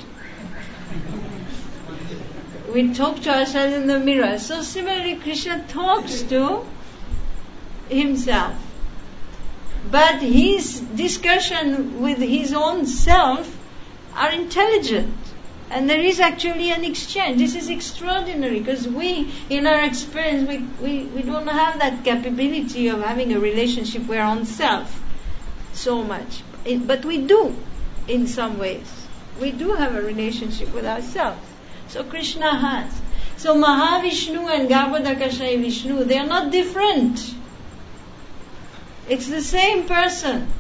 A: We talk to ourselves in the mirror. So similarly, Krishna talks to himself. But his discussion with his own self are intelligent. And there is actually an exchange. This is extraordinary, because we, in our experience, we, we, we don't have that capability of having a relationship with our own self so much. It, but we do, in some ways. We do have a relationship with ourselves. So Krishna has. So Mahavishnu and Garbhodakashayi Vishnu, they are not different. It's the same person.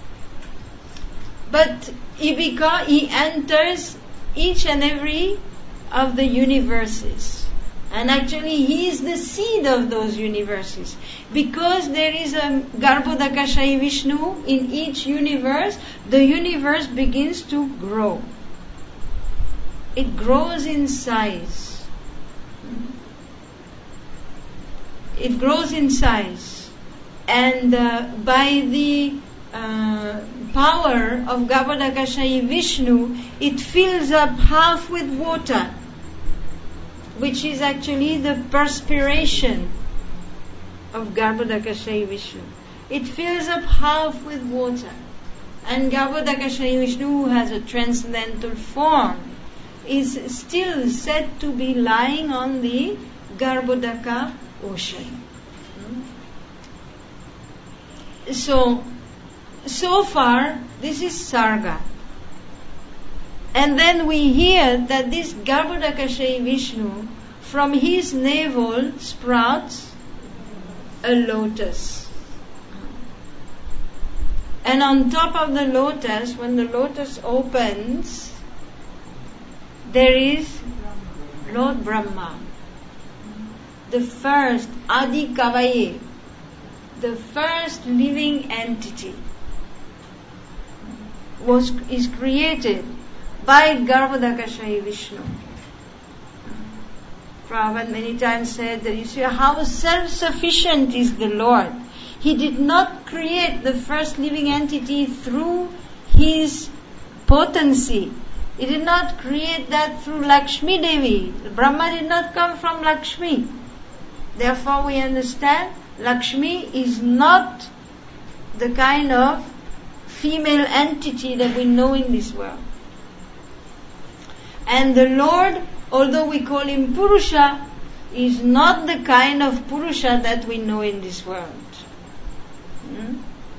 A: But he, beca- he enters each and every of the universes. And actually he is the seed of those universes. Because there is a Garbhodakashayi Vishnu in each universe, the universe begins to grow. It grows in size. It grows in size. And uh, by the uh, power of Garbhodakashayi Vishnu, it fills up half with water, which is actually the perspiration of Garbhodakashayi Vishnu. It fills up half with water. And Garbhodakashayi Vishnu, who has a transcendental form, is still said to be lying on the Garbhodaka ocean. So, so far, this is Sarga. And then we hear that this Garbhodakashayi Vishnu, from his navel sprouts a lotus. And on top of the lotus, when the lotus opens, there is Lord Brahma, the first Adi Kavaye, the first living entity, was is created by Garbhodakashayi Vishnu. Prabhupada many times said that you see how self-sufficient is the Lord. He did not create the first living entity through his potency. He did not create that through Lakshmi Devi. Brahma did not come from Lakshmi. Therefore we understand Lakshmi is not the kind of female entity that we know in this world. And the Lord, although we call him Purusha, is not the kind of Purusha that we know in this world. Hmm?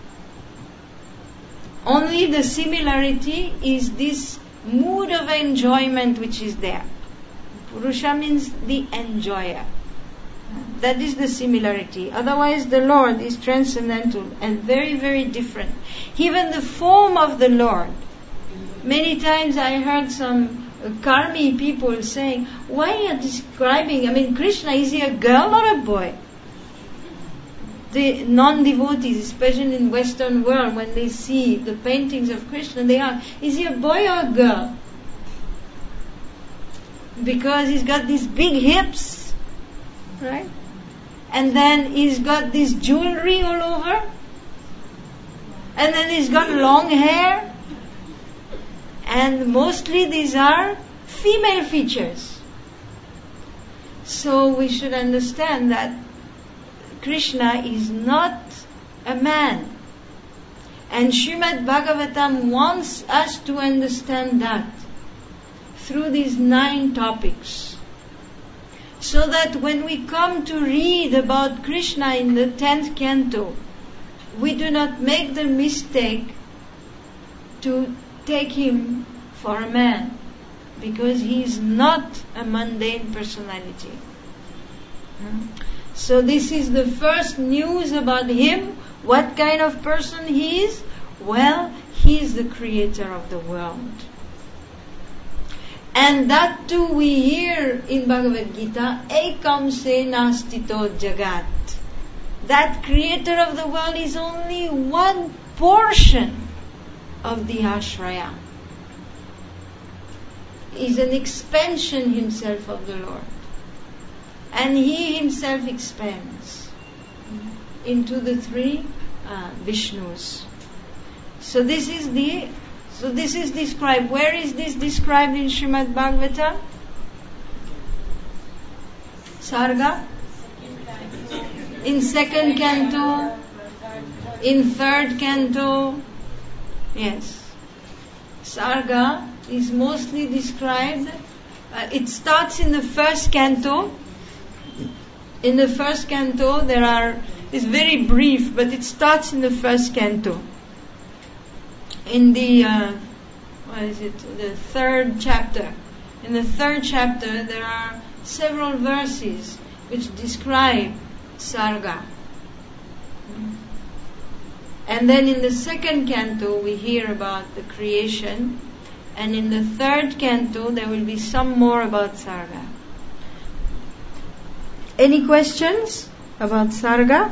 A: Only the similarity is this mood of enjoyment which is there. Purusha means the enjoyer. That is the similarity. Otherwise the Lord is transcendental and very, very different. Even the form of the Lord. Many times I heard some Karmi people saying, why are you describing, I mean, Krishna, is he a girl or a boy? The non-devotees, especially in Western world, when they see the paintings of Krishna, they ask, is he a boy or a girl? Because he's got these big hips, right? And then he's got this jewelry all over. And then he's got long hair. And mostly these are female features. So we should understand that Krishna is not a man. And Srimad Bhagavatam wants us to understand that through these nine topics. So that when we come to read about Krishna in the tenth canto, we do not make the mistake to take him for a man, because he is not a mundane personality. Hmm? So this is the first news about him. What kind of person he is? Well, he is the creator of the world. And that too we hear in Bhagavad Gita, Ekam se nastito jagat. That creator of the world is only one portion of the ashraya. Is an expansion himself of the Lord. And he himself expands into the three uh, Vishnus. So this is the so this is described. Where is this described in Srimad Bhagavatam? Sarga? In second canto, in third canto. Yes. Sarga is mostly described. Uh, it starts in the first canto. In the first canto, there are. It's very brief, but it starts in the first canto. In the uh, what is it? The third chapter. In the third chapter, there are several verses which describe Sarga. And then in the second canto, we hear about the creation. And in the third canto, there will be some more about Sarga. Any questions about Sarga?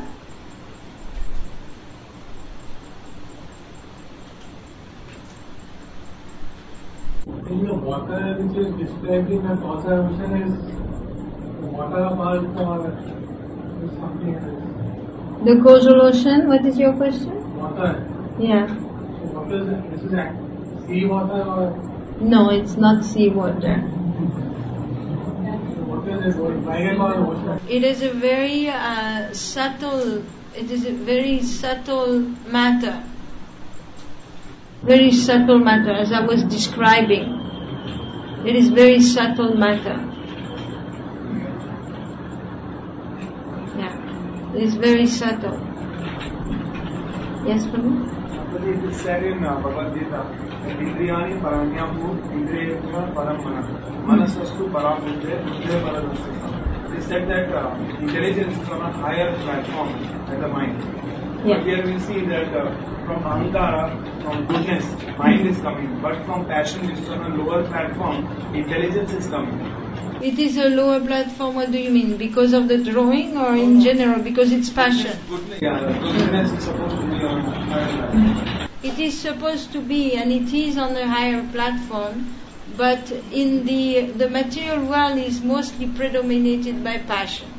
D: In the water which is described in the conservation is water of earth or is something else?
A: The causal ocean, what is your question?
D: Water.
A: Yeah.
D: So what is it? This is act- sea water or?
A: No, it's not sea water.
D: What is it? What, Nile or ocean?
A: It is a very uh, subtle, it is a very subtle matter. Very subtle matter, as I was describing. It is very subtle matter. Yeah, it is very subtle. Yes, Prabhu?
C: But it is said in uh, Bhagavad Gita, Indriyani Paramyapu, Indriya Param Mana, Manasastu Parabuddhe, Buddhe Paradasya. They said that uh, intelligence is on a higher platform than the mind.
A: Yeah.
C: But here we see that uh, from Ahankara, from goodness, mind is coming. But from passion, which is on a lower platform, intelligence is coming.
A: It is a lower platform, what do you mean? Because of the drawing or in general? Because it's passion?
C: Goodness, yeah, goodness is supposed to be on a higher platform.
A: It is supposed to be, and it is on a higher platform, but in the the material world is mostly predominated by passion.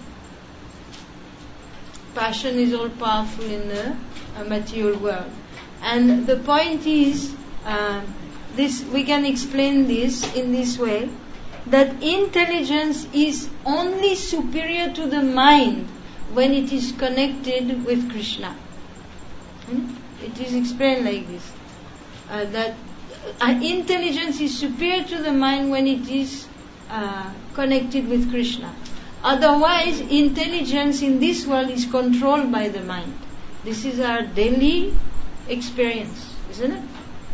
A: Passion is all powerful in the uh, material world. And the point is, uh, this we can explain this in this way, that intelligence is only superior to the mind when it is connected with Krishna. Hmm? It is explained like this, uh, that uh, intelligence is superior to the mind when it is uh, connected with Krishna. Otherwise, intelligence in this world is controlled by the mind. This is our daily experience, isn't it?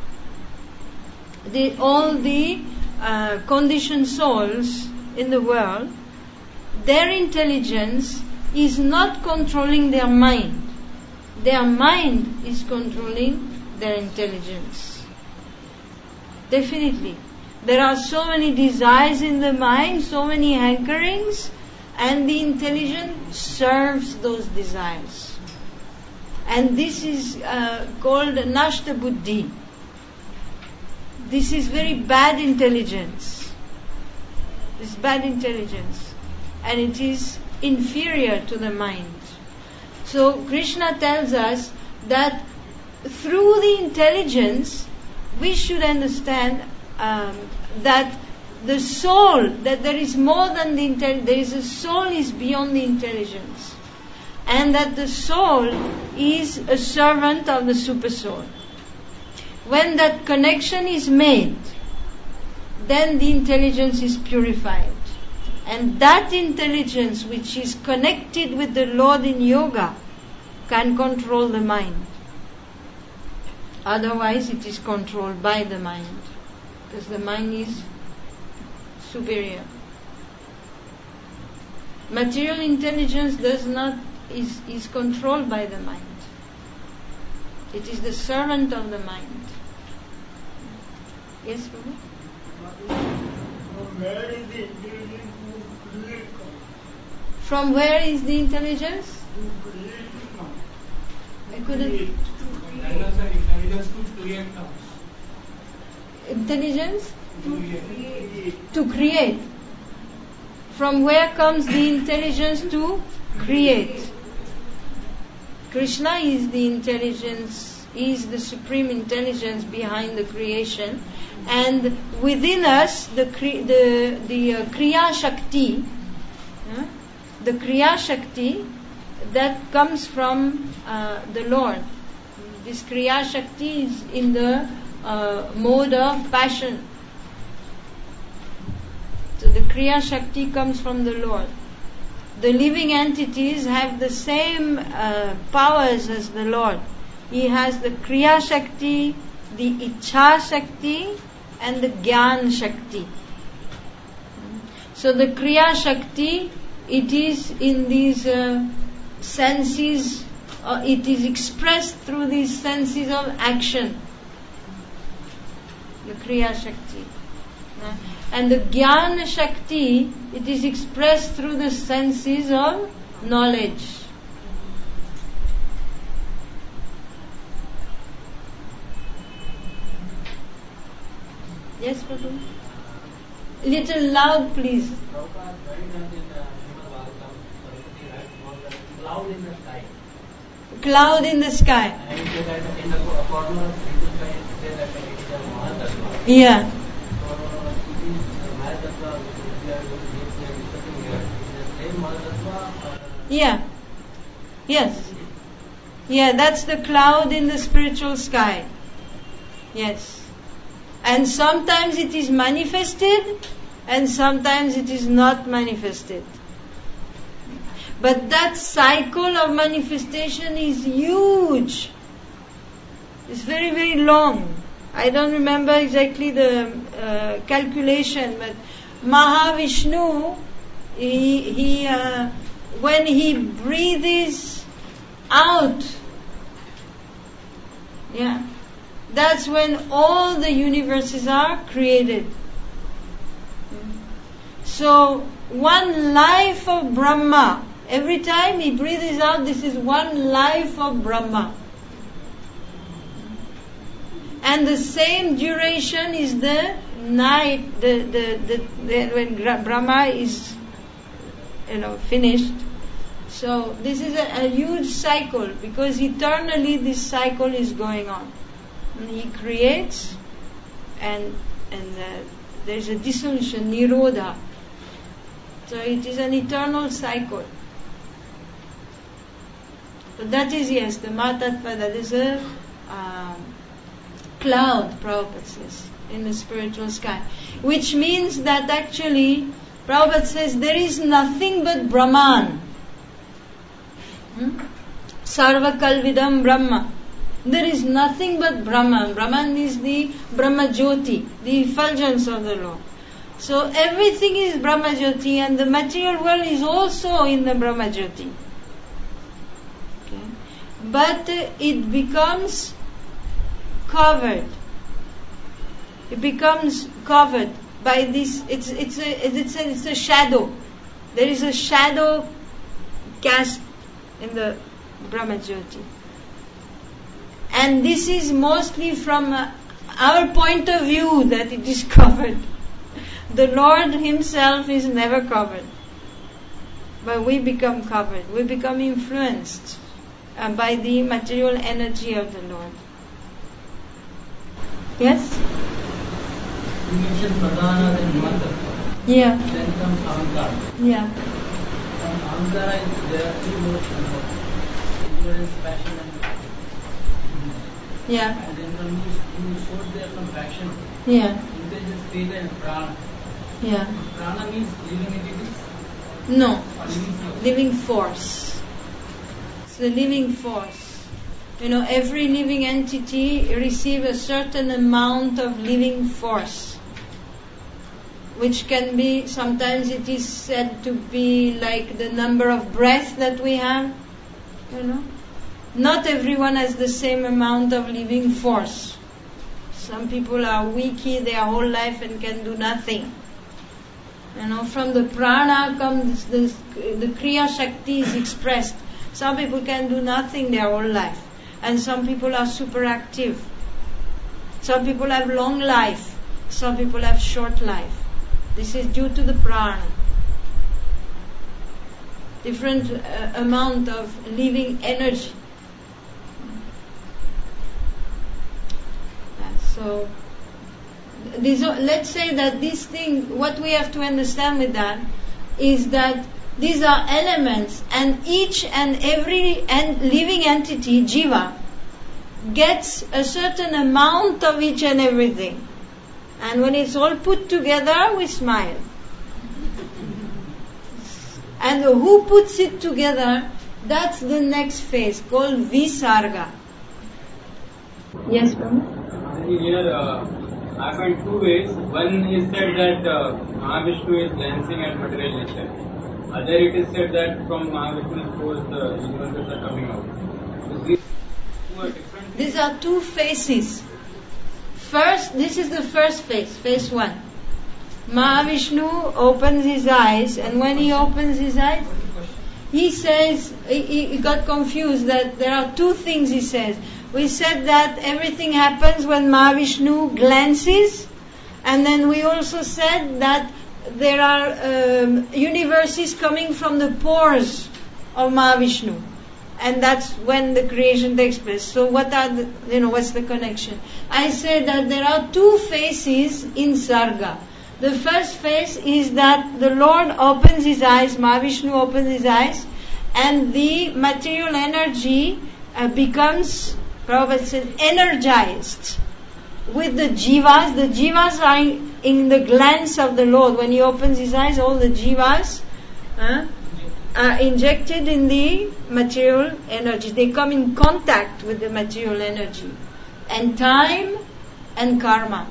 A: The, all the uh, conditioned souls in the world, their intelligence is not controlling their mind. Their mind is controlling their intelligence. Definitely. There are so many desires in the mind, so many hankerings, and the intelligence serves those desires. And this is uh, called Nashta Buddhi. This is very bad intelligence. This is bad intelligence. And it is inferior to the mind. So Krishna tells us that through the intelligence, we should understand um, that the soul, that there is more than the intelligence, there is a soul is beyond the intelligence. And that the soul is a servant of the super soul. When that connection is made, then the intelligence is purified. And that intelligence which is connected with the Lord in yoga can control the mind. Otherwise it is controlled by the mind. Because the mind is superior. Material intelligence does not is, is controlled by the mind. It is the servant of the mind. Yes, Prabhu?
D: Where is the intelligence to create?
A: From where is the intelligence?
D: To create.
A: I couldn't.
D: Intelligence to create.
A: Intelligence?
D: To create.
A: To create. From where comes the intelligence to create? Krishna is the intelligence, is the supreme intelligence behind the creation, and within us the the the uh, Kriya Shakti, uh, the Kriya Shakti that comes from uh, the Lord. This Kriya Shakti is in the uh, mode of passion. So the Kriya Shakti comes from the Lord. The living entities have the same uh, powers as the Lord. He has the Kriya Shakti, the Ichha Shakti, and the Gyan Shakti. So the Kriya Shakti, it is in these uh, senses, uh, it is expressed through these senses of action. The Kriya Shakti. Uh, and the Jnana Shakti, it is expressed through the senses of knowledge. Yes, Prabhu? Little loud, please.
E: Cloud in the sky.
A: Cloud in the sky.
E: And it is that in the corner of the sky, it is that it is a Mahatattva.
A: Yeah.
E: So it is Mahatattva which we are discussing here. Is the same Mahatattva?
A: Yeah. Yes. Yeah, that's the cloud in the spiritual sky. Yes. And sometimes it is manifested and sometimes it is not manifested. But that cycle of manifestation is huge. It's very, very long. I don't remember exactly the uh, calculation, but Mahavishnu, he, he uh, when he breathes out, yeah, that's when all the universes are created. So, one life of Brahma, every time he breathes out, this is one life of Brahma. And the same duration is the night, the, the, the, the when Brahma is, you know, finished. So this is a, a huge cycle, because eternally this cycle is going on. And he creates, and and uh, there is a dissolution, nirodha. So it is an eternal cycle. So that is, yes, the Mahatattva, that is a um, cloud, Prabhupada says, in the spiritual sky. Which means that actually, Prabhupada says, there is nothing but Brahman. Hmm? Sarva Kalvidam Brahma. There is nothing but Brahman. Brahman is the Brahma Jyoti, the effulgence of the Lord. So everything is Brahma Jyoti, and the material world is also in the Brahma Jyoti. Okay. But uh, it becomes covered. It becomes covered by this. It's it's a it's a, it's a shadow. There is a shadow cast in the Brahma Jyoti, and this is mostly from uh, our point of view that it is covered. The Lord Himself is never covered, but we become covered. We become influenced uh, by the material energy of the Lord. Yes?
E: You mentioned Pradhana and Mahatattva.
A: Yeah.
E: Then comes Ahankara.
A: Yeah.
E: From Ahankara, is there are two emotions: ignorance, passion, and
A: Yeah.
E: and then when you, you source there from passion,
A: Yeah.
E: intelligence, theta, and prana.
A: Yeah.
E: Prana means living entities
A: No.
E: or living force.
A: Living force. It's the living force. You know, every living entity receives a certain amount of living force, which can be, sometimes it is said to be like the number of breaths that we have. You know, not everyone has the same amount of living force. Some people are weaky their whole life and can do nothing. You know, from the prana comes the, the kriya shakti is expressed. Some people can do nothing their whole life, and some people are super active. Some people have long life, some people have short life. This is due to the prana. Different uh, amount of living energy. Uh, so, This, let's say that this thing, what we have to understand with that is that these are elements, and each and every en- living entity, jiva, gets a certain amount of each and everything. And when it's all put together, we smile. And who puts it together, that's the next phase called visarga. Yes, Brahma?
F: Here, uh, I find two ways. One is said that uh, Mahavishnu is glancing at material nature. Other, it is said that from Mahavishnu's pores the universes are coming out. So these two are different.
A: These are two phases. First, this is the first phase, phase one. Mahavishnu opens his eyes, and when he opens his eyes, he says, he, he got confused that there are two things he says. We said that everything happens when Mahavishnu glances, and then we also said that there are um, universes coming from the pores of Mahavishnu, and that's when the creation takes place. So what are the, you know, what's the connection? I said that there are two phases in Sarga. The first phase is that the Lord opens his eyes, Mahavishnu opens his eyes, and the material energy uh, becomes, Prabhupada says, energized with the jivas. The jivas are in, in the glance of the Lord. When he opens his eyes, all the jivas uh, are injected in the material energy. They come in contact with the material energy. and time and karma.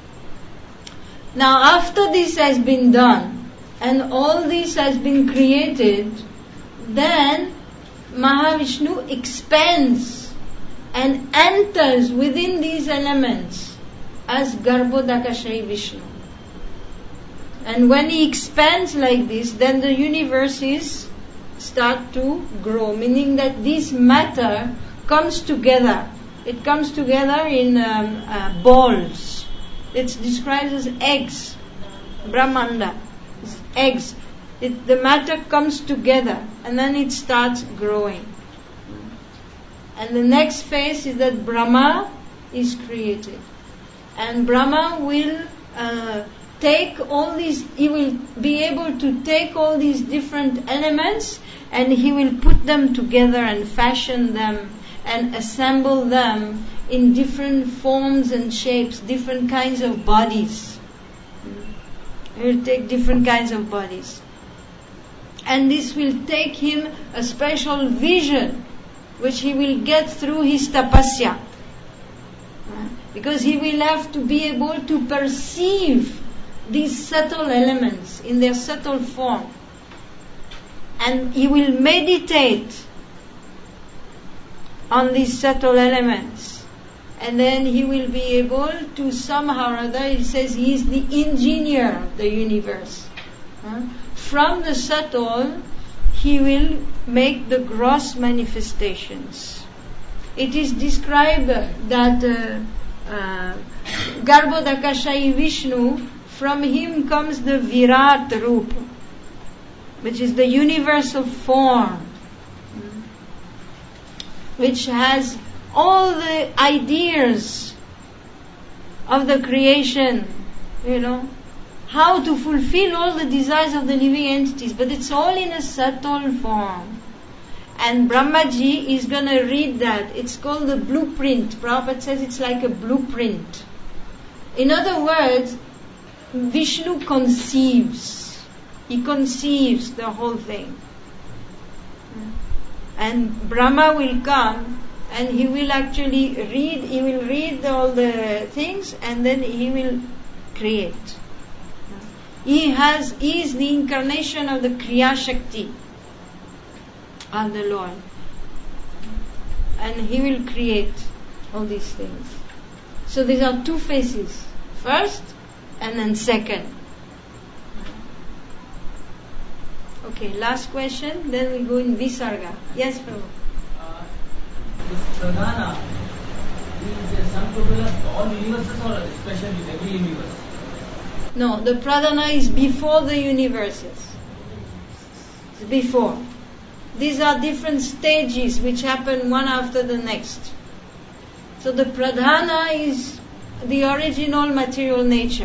A: Now after this has been done and all this has been created, then Mahavishnu expands and enters within these elements as Garbhodakashayi Vishnu. And when he expands like this, then the universe is start to grow, meaning that this matter comes together. It comes together in um, uh, balls. It's described as eggs, Brahmanda. It's eggs. It, the matter comes together and then it starts growing. And the next phase is that Brahma is created. And Brahma will uh, take all these, he will be able to take all these different elements and he will put them together and fashion them and assemble them in different forms and shapes, different kinds of bodies. He will take different kinds of bodies. And this will take him a special vision which he will get through his tapasya. Because he will have to be able to perceive these subtle elements in their subtle form. And he will meditate on these subtle elements. And then he will be able to somehow or other, he says he is the engineer of the universe. From the subtle, he will make the gross manifestations. It is described that uh, uh, Garbhodakashayi Vishnu, from him comes the Virat Rupa, which is the universal form, which has all the ideas of the creation, you know, how to fulfill all the desires of the living entities, but it's all in a subtle form. And Brahmaji is going to read that. It's called the blueprint. Prabhupada says it's like a blueprint. In other words, Vishnu conceives. He conceives the whole thing. And Brahma will come and he will actually read, he will read all the things and then he will create. He has, he is the incarnation of the Kriya Shakti of the Lord. And he will create all these things. So these are two phases. First and then second. Okay, last question, then we go in Visarga. Yes, Prabhu.
E: Uh, this Pradhana is a sum total of all universes or especially every universe?
A: No, the Pradhana is before the universes. It's before. These are different stages which happen one after the next. So the Pradhana is the original material nature.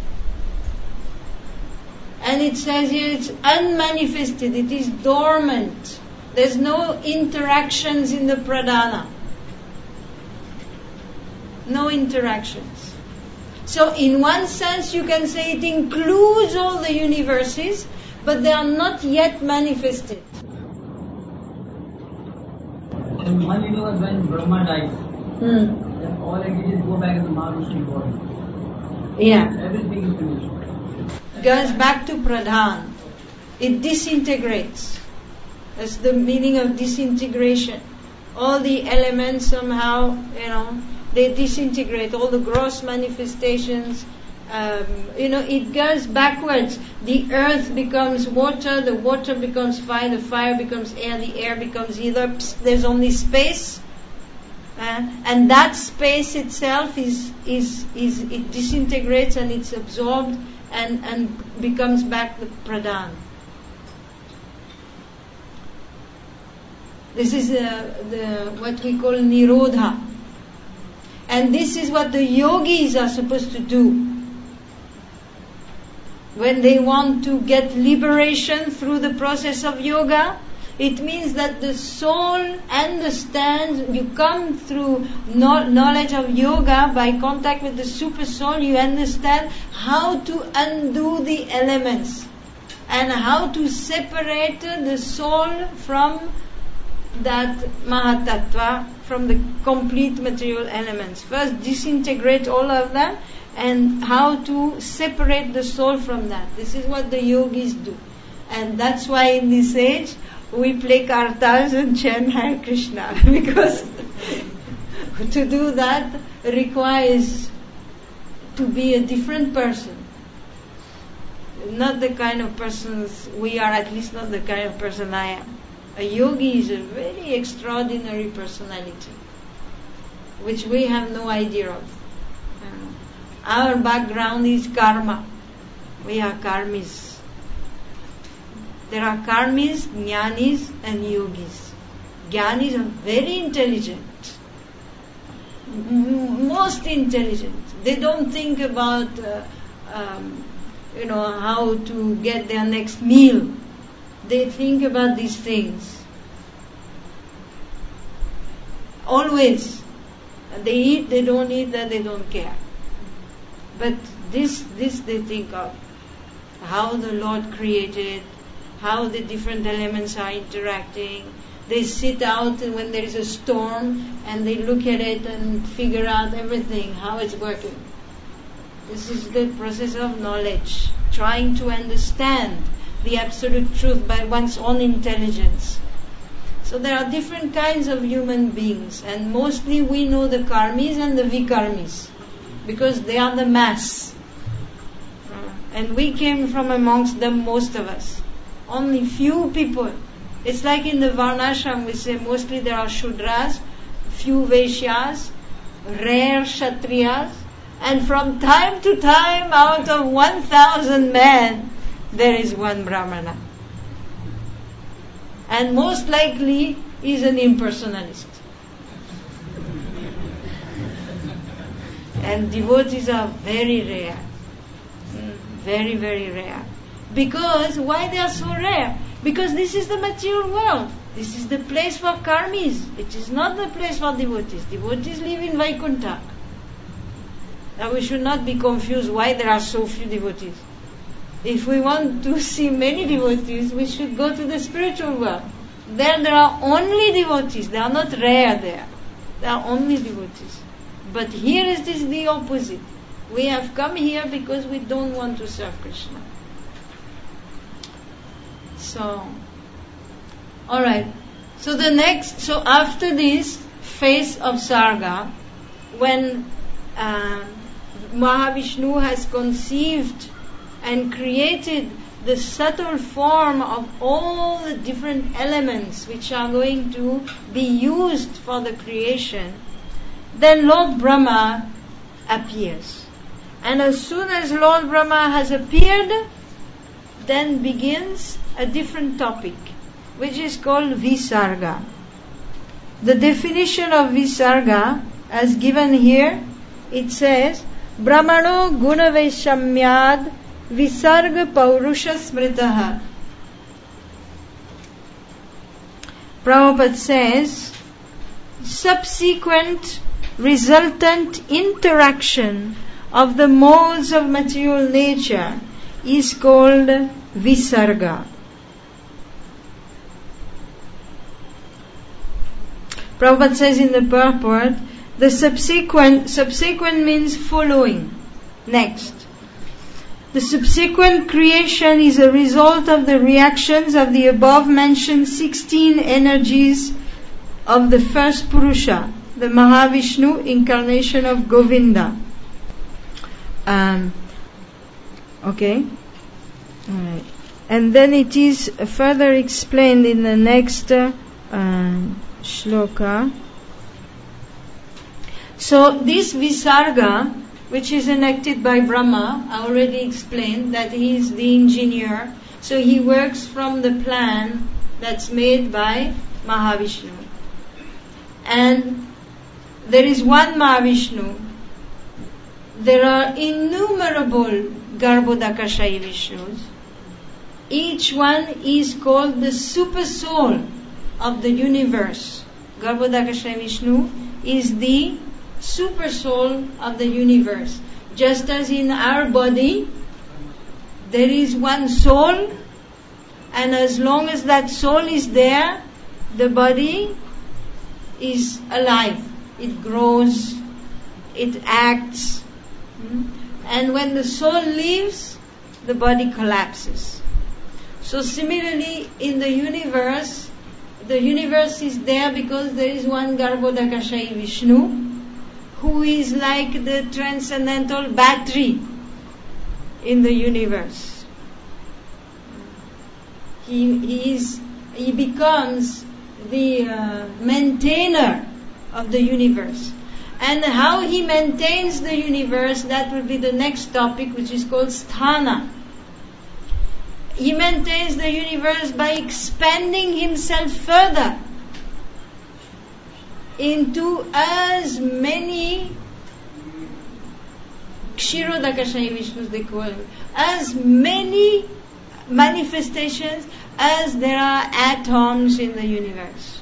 A: And it says here it's unmanifested, it is dormant. There's no interactions in the Pradhana. No interactions. So in one sense you can say it includes all the universes, but they are not yet manifested.
E: In one universe when Brahma dies,
A: Hmm.
E: then all entities go back in the Mahavishnu body.
A: Yeah.
E: Everything is finished.
A: Goes back to Pradhan. It disintegrates. That's the meaning of disintegration. All the elements somehow, you know, they disintegrate. All the gross manifestations, um, you know, it goes backwards. The earth becomes water, the water becomes fire, the fire becomes air, the air becomes ether. Psst, there's only space. Uh, and that space itself is, is, is, it disintegrates and it's absorbed and, and becomes back the Pradhan. This is uh, the what we call Nirodha. And this is what the yogis are supposed to do. When they want to get liberation through the process of yoga, it means that the soul understands, you come through knowledge of yoga, by contact with the super soul, you understand how to undo the elements and how to separate the soul from that Mahatattva, from the complete material elements. First, disintegrate all of them, and how to separate the soul from that. This is what the yogis do. And that's why in this age, we play kartals and chant Hare Krishna. Because to do that requires to be a different person. Not the kind of persons we are, at least not the kind of person I am. A yogi is a very extraordinary personality, which we have no idea of. Uh, our background is karma. We are karmis. There are karmis, jnanis and yogis. Jnanis are very intelligent. M- most intelligent. They don't think about uh, um, you know, how to get their next meal. They think about these things. Always. They eat, they don't eat, that they don't care. But this, this they think of. How the Lord created, how the different elements are interacting. They sit out when there is a storm and they look at it and figure out everything, how it's working. This is the process of knowledge, trying to understand the absolute truth by one's own intelligence. So there are different kinds of human beings, and mostly we know the karmis and the vikarmis, because they are the mass. Uh, and we came from amongst them, most of us. Only few people. It's like in the Varnashram, we say mostly there are Shudras, few Vaishyas, rare Kshatriyas, and from time to time, out of one thousand men, there is one Brahmana. And most likely is an impersonalist. And devotees are very rare. Very, very rare. Because, why they are so rare? Because this is the material world. This is the place for karmis. It is not the place for devotees. Devotees live in Vaikuntha. Now we should not be confused why there are so few devotees. If we want to see many devotees, we should go to the spiritual world. There there are only devotees. They are not rare there. There are only devotees. But here is this the opposite. We have come here because we don't want to serve Krishna. So, alright. So the next, so after this phase of Sarga, when uh, Mahavishnu has conceived and created the subtle form of all the different elements which are going to be used for the creation, then Lord Brahma appears. And as soon as Lord Brahma has appeared, then begins a different topic, which is called Visarga. The definition of Visarga, as given here, it says, Brahmano guna vaishamyad visarga paurusha smritaha. Prabhupada says, subsequent resultant interaction of the modes of material nature is called Visarga. Prabhupada says in the purport, the subsequent, subsequent means following, next. The subsequent creation is a result of the reactions of the above mentioned sixteen energies of the first Purusha, the Mahavishnu incarnation of Govinda. Um, okay? Alright. And then it is further explained in the next uh, shloka. So this Visarga, which is enacted by Brahma, I already explained that he is the engineer. So he works from the plan that's made by Mahavishnu. And there is one Mahavishnu. There are innumerable Garbhodakashayi Vishnus. Each one is called the super soul of the universe. Garbhodakashayi Vishnu is the super soul of the universe. Just as in our body, there is one soul, and as long as that soul is there, the body is alive. It grows, it acts. And when the soul leaves, the body collapses. So similarly, in the universe, the universe is there because there is one Garbhodakashayi Vishnu, who is like the transcendental battery in the universe. He, he is, he becomes the uh, maintainer of the universe. And how he maintains the universe, that will be the next topic, which is called sthana. He maintains the universe by expanding himself further into as many Kshirodakashayi Vishnus, they call it, as many manifestations as there are atoms in the universe.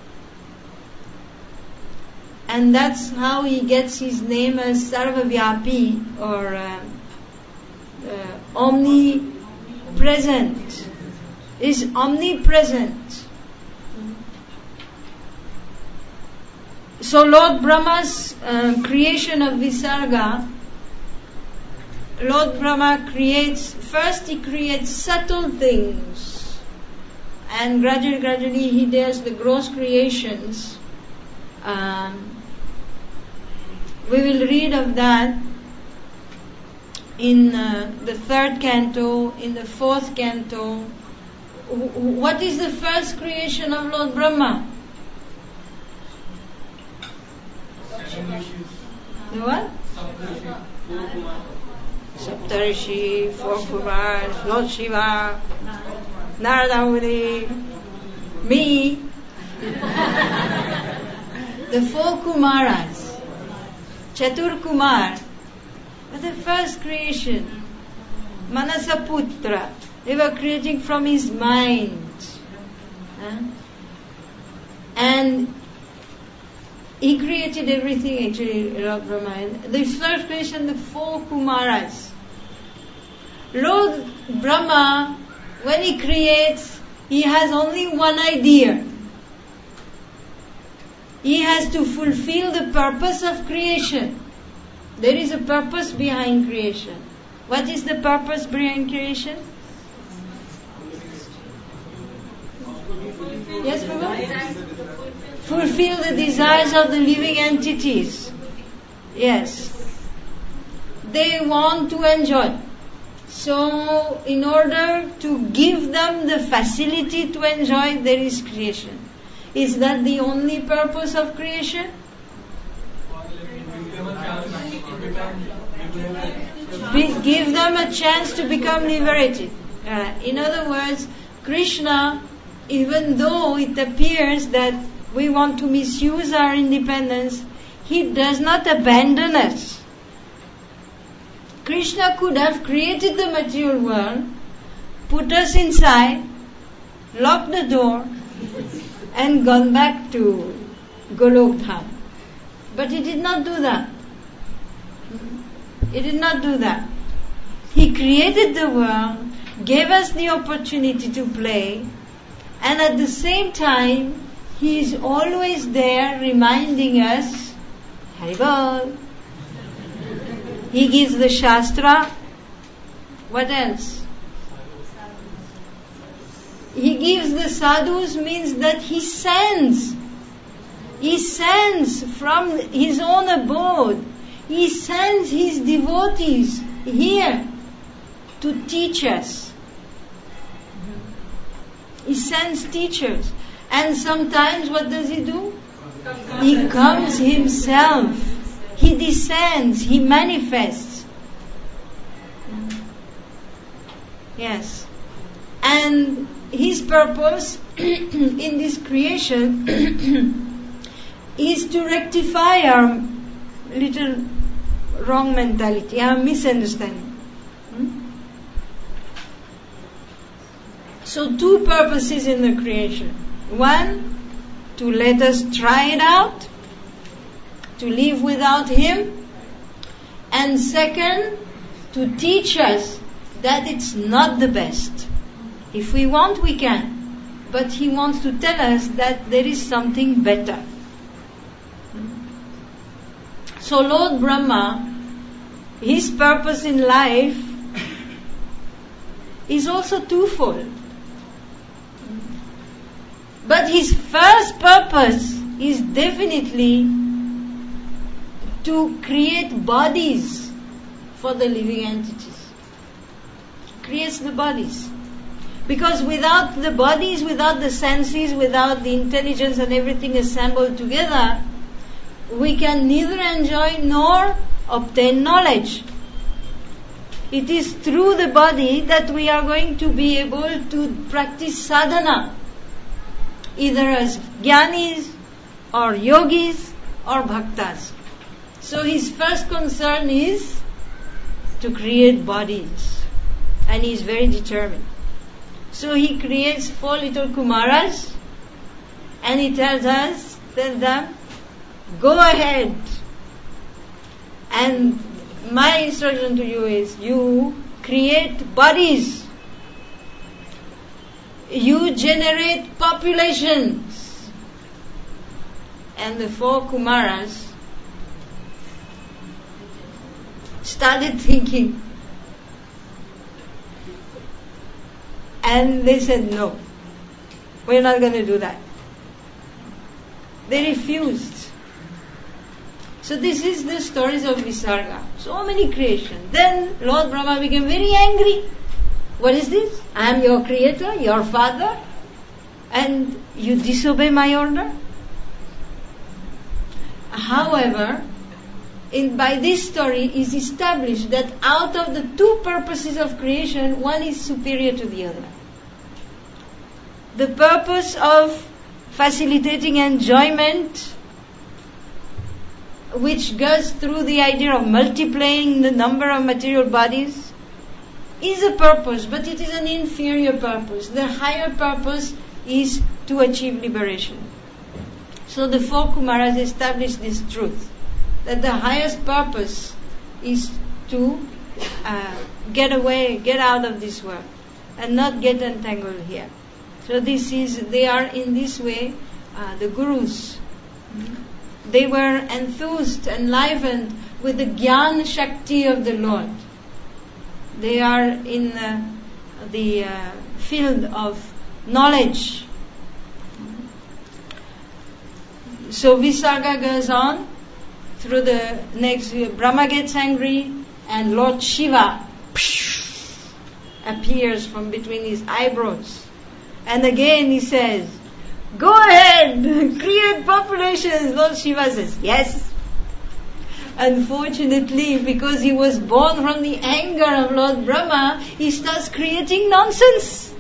A: And that's how he gets his name as Sarvavyapi, or uh, uh, omnipresent. Is omnipresent. So Lord Brahma's uh, creation of Visarga, Lord Brahma creates, first he creates subtle things, and gradually, gradually he does the gross creations. Um, we will read of that in uh, the third canto, in the fourth canto. W- what is the first creation of Lord Brahma? The what? Saptarishi, four Kumars, Lord Shiva, Narada Muni, me. The four Kumaras, Chatur Kumar, were the first creation. Manasaputra, they were creating from his mind. Huh? And he created everything actually, Lord Brahma. The first creation, the four Kumaras. Lord Brahma, when he creates, he has only one idea. He has to fulfill the purpose of creation. There is a purpose behind creation. What is the purpose behind creation? Yes, Prabhu? Fulfill the desires of the living entities. Yes. They want to enjoy. So, in order to give them the facility to enjoy, there is creation. Is that the only purpose of creation? Give them a chance to become liberated. Uh, in other words, Krishna, even though it appears that we want to misuse our independence, he does not abandon us. Krishna could have created the material world, put us inside, locked the door, and gone back to Golok Dham. But he did not do that. He did not do that. He created the world, gave us the opportunity to play, and at the same time, he is always there reminding us, Haribol. He gives the Shastra. What else? He gives the sadhus, means that he sends. He sends from his own abode. He sends his devotees here to teach us. He sends teachers. And sometimes what does he do? He comes himself. He descends. He manifests. Yes. And his purpose in this creation is to rectify our little wrong mentality, our misunderstanding. Hmm? So two purposes in the creation. One, to let us try it out, to live without him. And second, to teach us that it's not the best. If we want, we can. But he wants to tell us that there is something better. So Lord Brahma, his purpose in life is also twofold. But his first purpose is definitely to create bodies for the living entities. Creates the bodies. Because without the bodies, without the senses, without the intelligence and everything assembled together, we can neither enjoy nor obtain knowledge. It is through the body that we are going to be able to practice sadhana, either as jnanis or yogis or bhaktas. So his first concern is to create bodies, and he is very determined. So he creates four little Kumaras, and he tells us, tells them, go ahead. And my instruction to you is, you create bodies. You generate populations. And the four Kumaras started thinking. And they said, no, we're not going to do that. They refused. So this is the stories of Visarga. So many creations. Then Lord Brahma became very angry. What is this? I am your creator, your father, and you disobey my order? However, in, by this story is established that out of the two purposes of creation, one is superior to the other. The purpose of facilitating enjoyment, which goes through the idea of multiplying the number of material bodies, is a purpose, but it is an inferior purpose. The higher purpose is to achieve liberation. So the four Kumaras established this truth, that the highest purpose is to uh, get away, get out of this world, and not get entangled here. So this is, they are in this way, uh, the gurus. They were enthused, enlivened with the Gyan Shakti of the Lord. They are in uh, the uh, field of knowledge. So Visarga goes on through the next, Brahma gets angry, and Lord Shiva appears from between his eyebrows. And again he says, go ahead, create populations. Lord Shiva says, yes. Unfortunately, because he was born from the anger of Lord Brahma, he starts creating nonsense.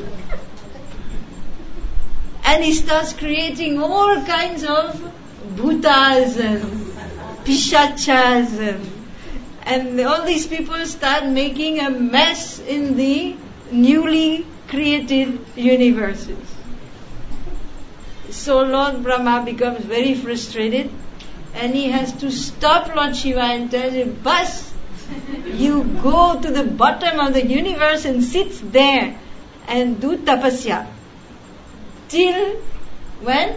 A: And he starts creating all kinds of bhutas and pishachas and, and all these people start making a mess in the newly created universes. So Lord Brahma becomes very frustrated, and he has to stop Lord Shiva and tell him, Bas, you go to the bottom of the universe and sit there and do tapasya. Till when?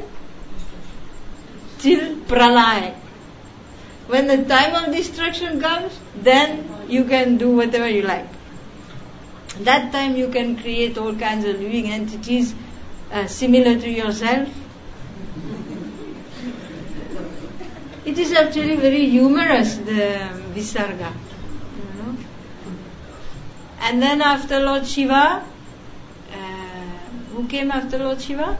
A: Till pralaya. When the time of destruction comes, then you can do whatever you like. That time you can create all kinds of living entities uh, similar to yourself. It is actually very humorous, the Visarga. You know? And then after Lord Shiva, uh, who came after Lord Shiva?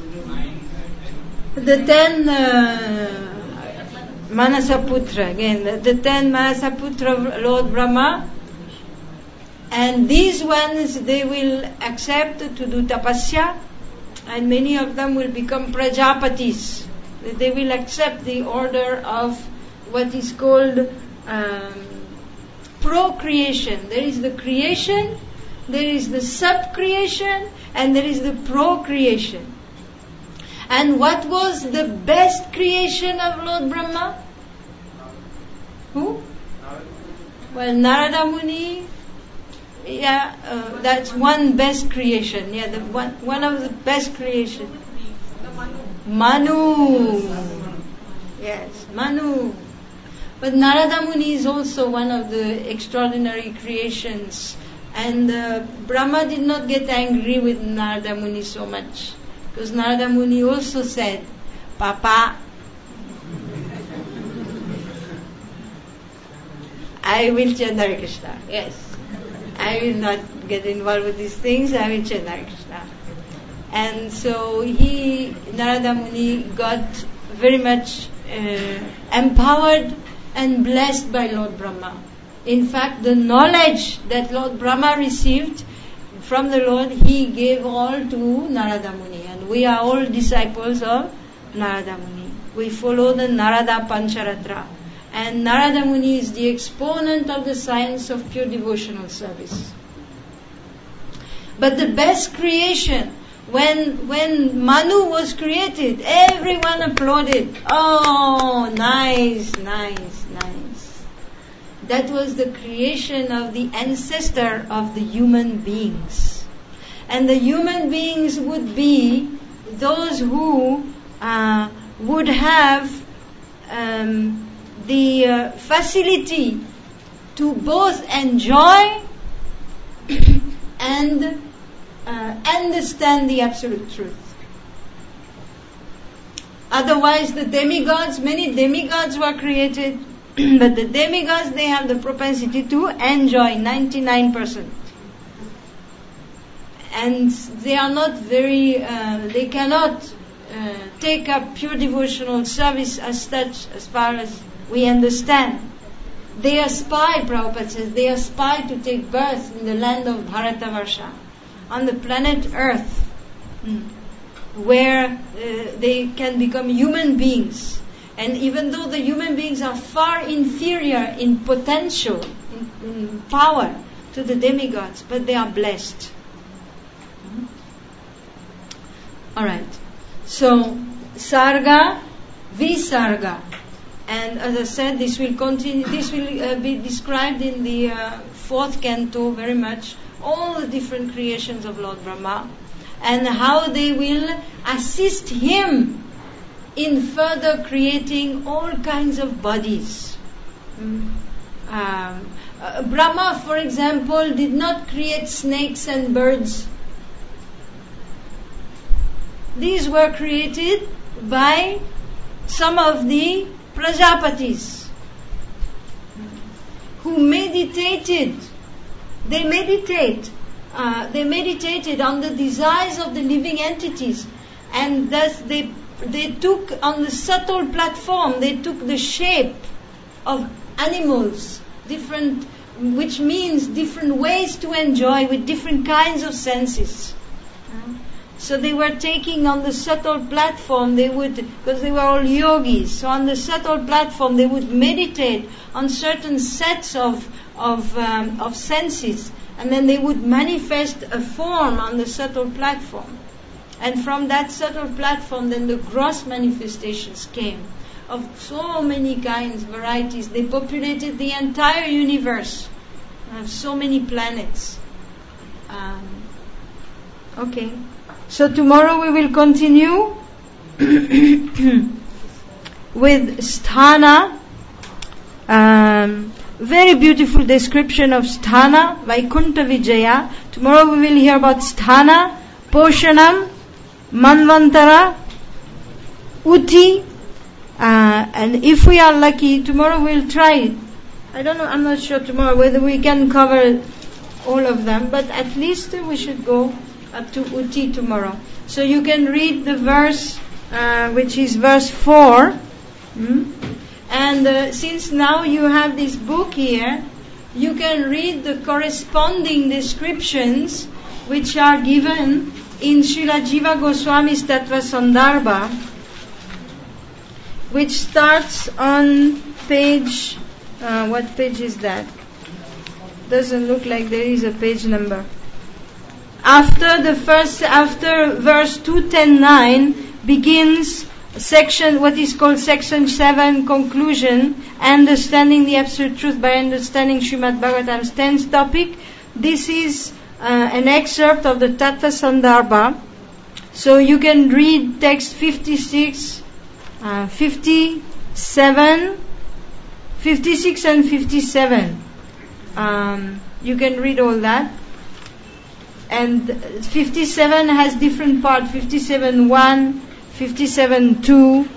A: The ten uh, Manasaputra, again, the, the ten Manasaputra of Lord Brahma. And these ones, they will accept to do tapasya, and many of them will become prajapatis. They will accept the order of what is called um, procreation. There is the creation, there is the sub-creation, and there is the procreation. And what was the best creation of Lord Brahma? Who? Well, Narada Muni. Yeah, uh, that's one best creation. Yeah, the one one of the best creation. Manu. Yes, Manu. But Narada Muni is also one of the extraordinary creations. And uh, Brahma did not get angry with Narada Muni so much. Because Narada Muni also said, Papa, I will chant Hare Krishna. Yes. I will not get involved with these things. I will chant Hare Krishna. And so he, Narada Muni, got very much uh, empowered and blessed by Lord Brahma. In fact, the knowledge that Lord Brahma received from the Lord, he gave all to Narada Muni. And we are all disciples of Narada Muni. We follow the Narada Pancharatra. And Narada Muni is the exponent of the science of pure devotional service. But the best creation, when when Manu was created, everyone applauded. Oh, nice, nice, nice. That was the creation of the ancestor of the human beings. And the human beings would be those who uh, would have um, the uh, facility to both enjoy and uh, understand the absolute truth. Otherwise, the demigods, many demigods were created, but the demigods, they have the propensity to enjoy ninety-nine percent. And they are not very, uh, they cannot uh, take up pure devotional service as such, as far as we understand. They aspire, Prabhupada says, they aspire to take birth in the land of Bharatavarsha, on the planet Earth, where uh, they can become human beings. And even though the human beings are far inferior in potential, in, in power to the demigods, but they are blessed. Alright. So, Sarga, Visarga. And as I said, this will continue. This will uh, be described in the uh, fourth canto very much. All the different creations of Lord Brahma, and how they will assist him in further creating all kinds of bodies. Mm. Um, uh, Brahma, for example, did not create snakes and birds. These were created by some of the Prajapatis who meditated. They meditate. Uh, they meditated on the desires of the living entities, and thus they they took on the subtle platform. They took the shape of animals, different, which means different ways to enjoy with different kinds of senses. So they were taking on the subtle platform, they would, because they were all yogis, so on the subtle platform they would meditate on certain sets of of um, of senses, and then they would manifest a form on the subtle platform. And from that subtle platform then the gross manifestations came of so many kinds, varieties. They populated the entire universe. Have so many planets. Um, okay. So tomorrow we will continue with sthana. Um, very beautiful description of sthana, Vaikuntha Vijaya. Tomorrow we will hear about sthana, Poshanam, Manvantara, Uti, uh, and if we are lucky, tomorrow we'll try. I don't know, I'm not sure tomorrow whether we can cover all of them, but at least we should go up to Uti tomorrow. So you can read the verse, uh, which is verse four. Hmm? And uh, since now you have this book here, you can read the corresponding descriptions which are given in Srila Jiva Goswami's Tattva Sandarbha, which starts on page, uh, what page is that? Doesn't look like there is a page number. After the first, after verse two ten nine begins section, what is called section seven, conclusion, understanding the absolute truth by understanding Srimad Bhagavatam's tenth topic. This is uh, an excerpt of the Tattva Sandarbha. So you can read text fifty-six, uh, fifty-seven, fifty-six and fifty-seven. Um, you can read all that. And fifty-seven has different parts. fifty-seven one, fifty-seven two.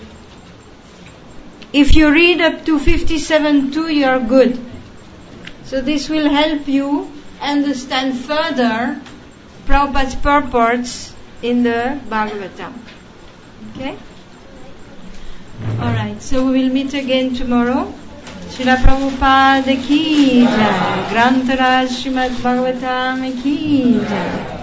A: If you read up to fifty-seven two, you are good. So this will help you understand further Prabhupada's purports in the Bhagavatam. Okay? Alright, so we will meet again tomorrow. Srila Prabhupada ki jai. Grantaraj Srimad Bhagavatam ki jai.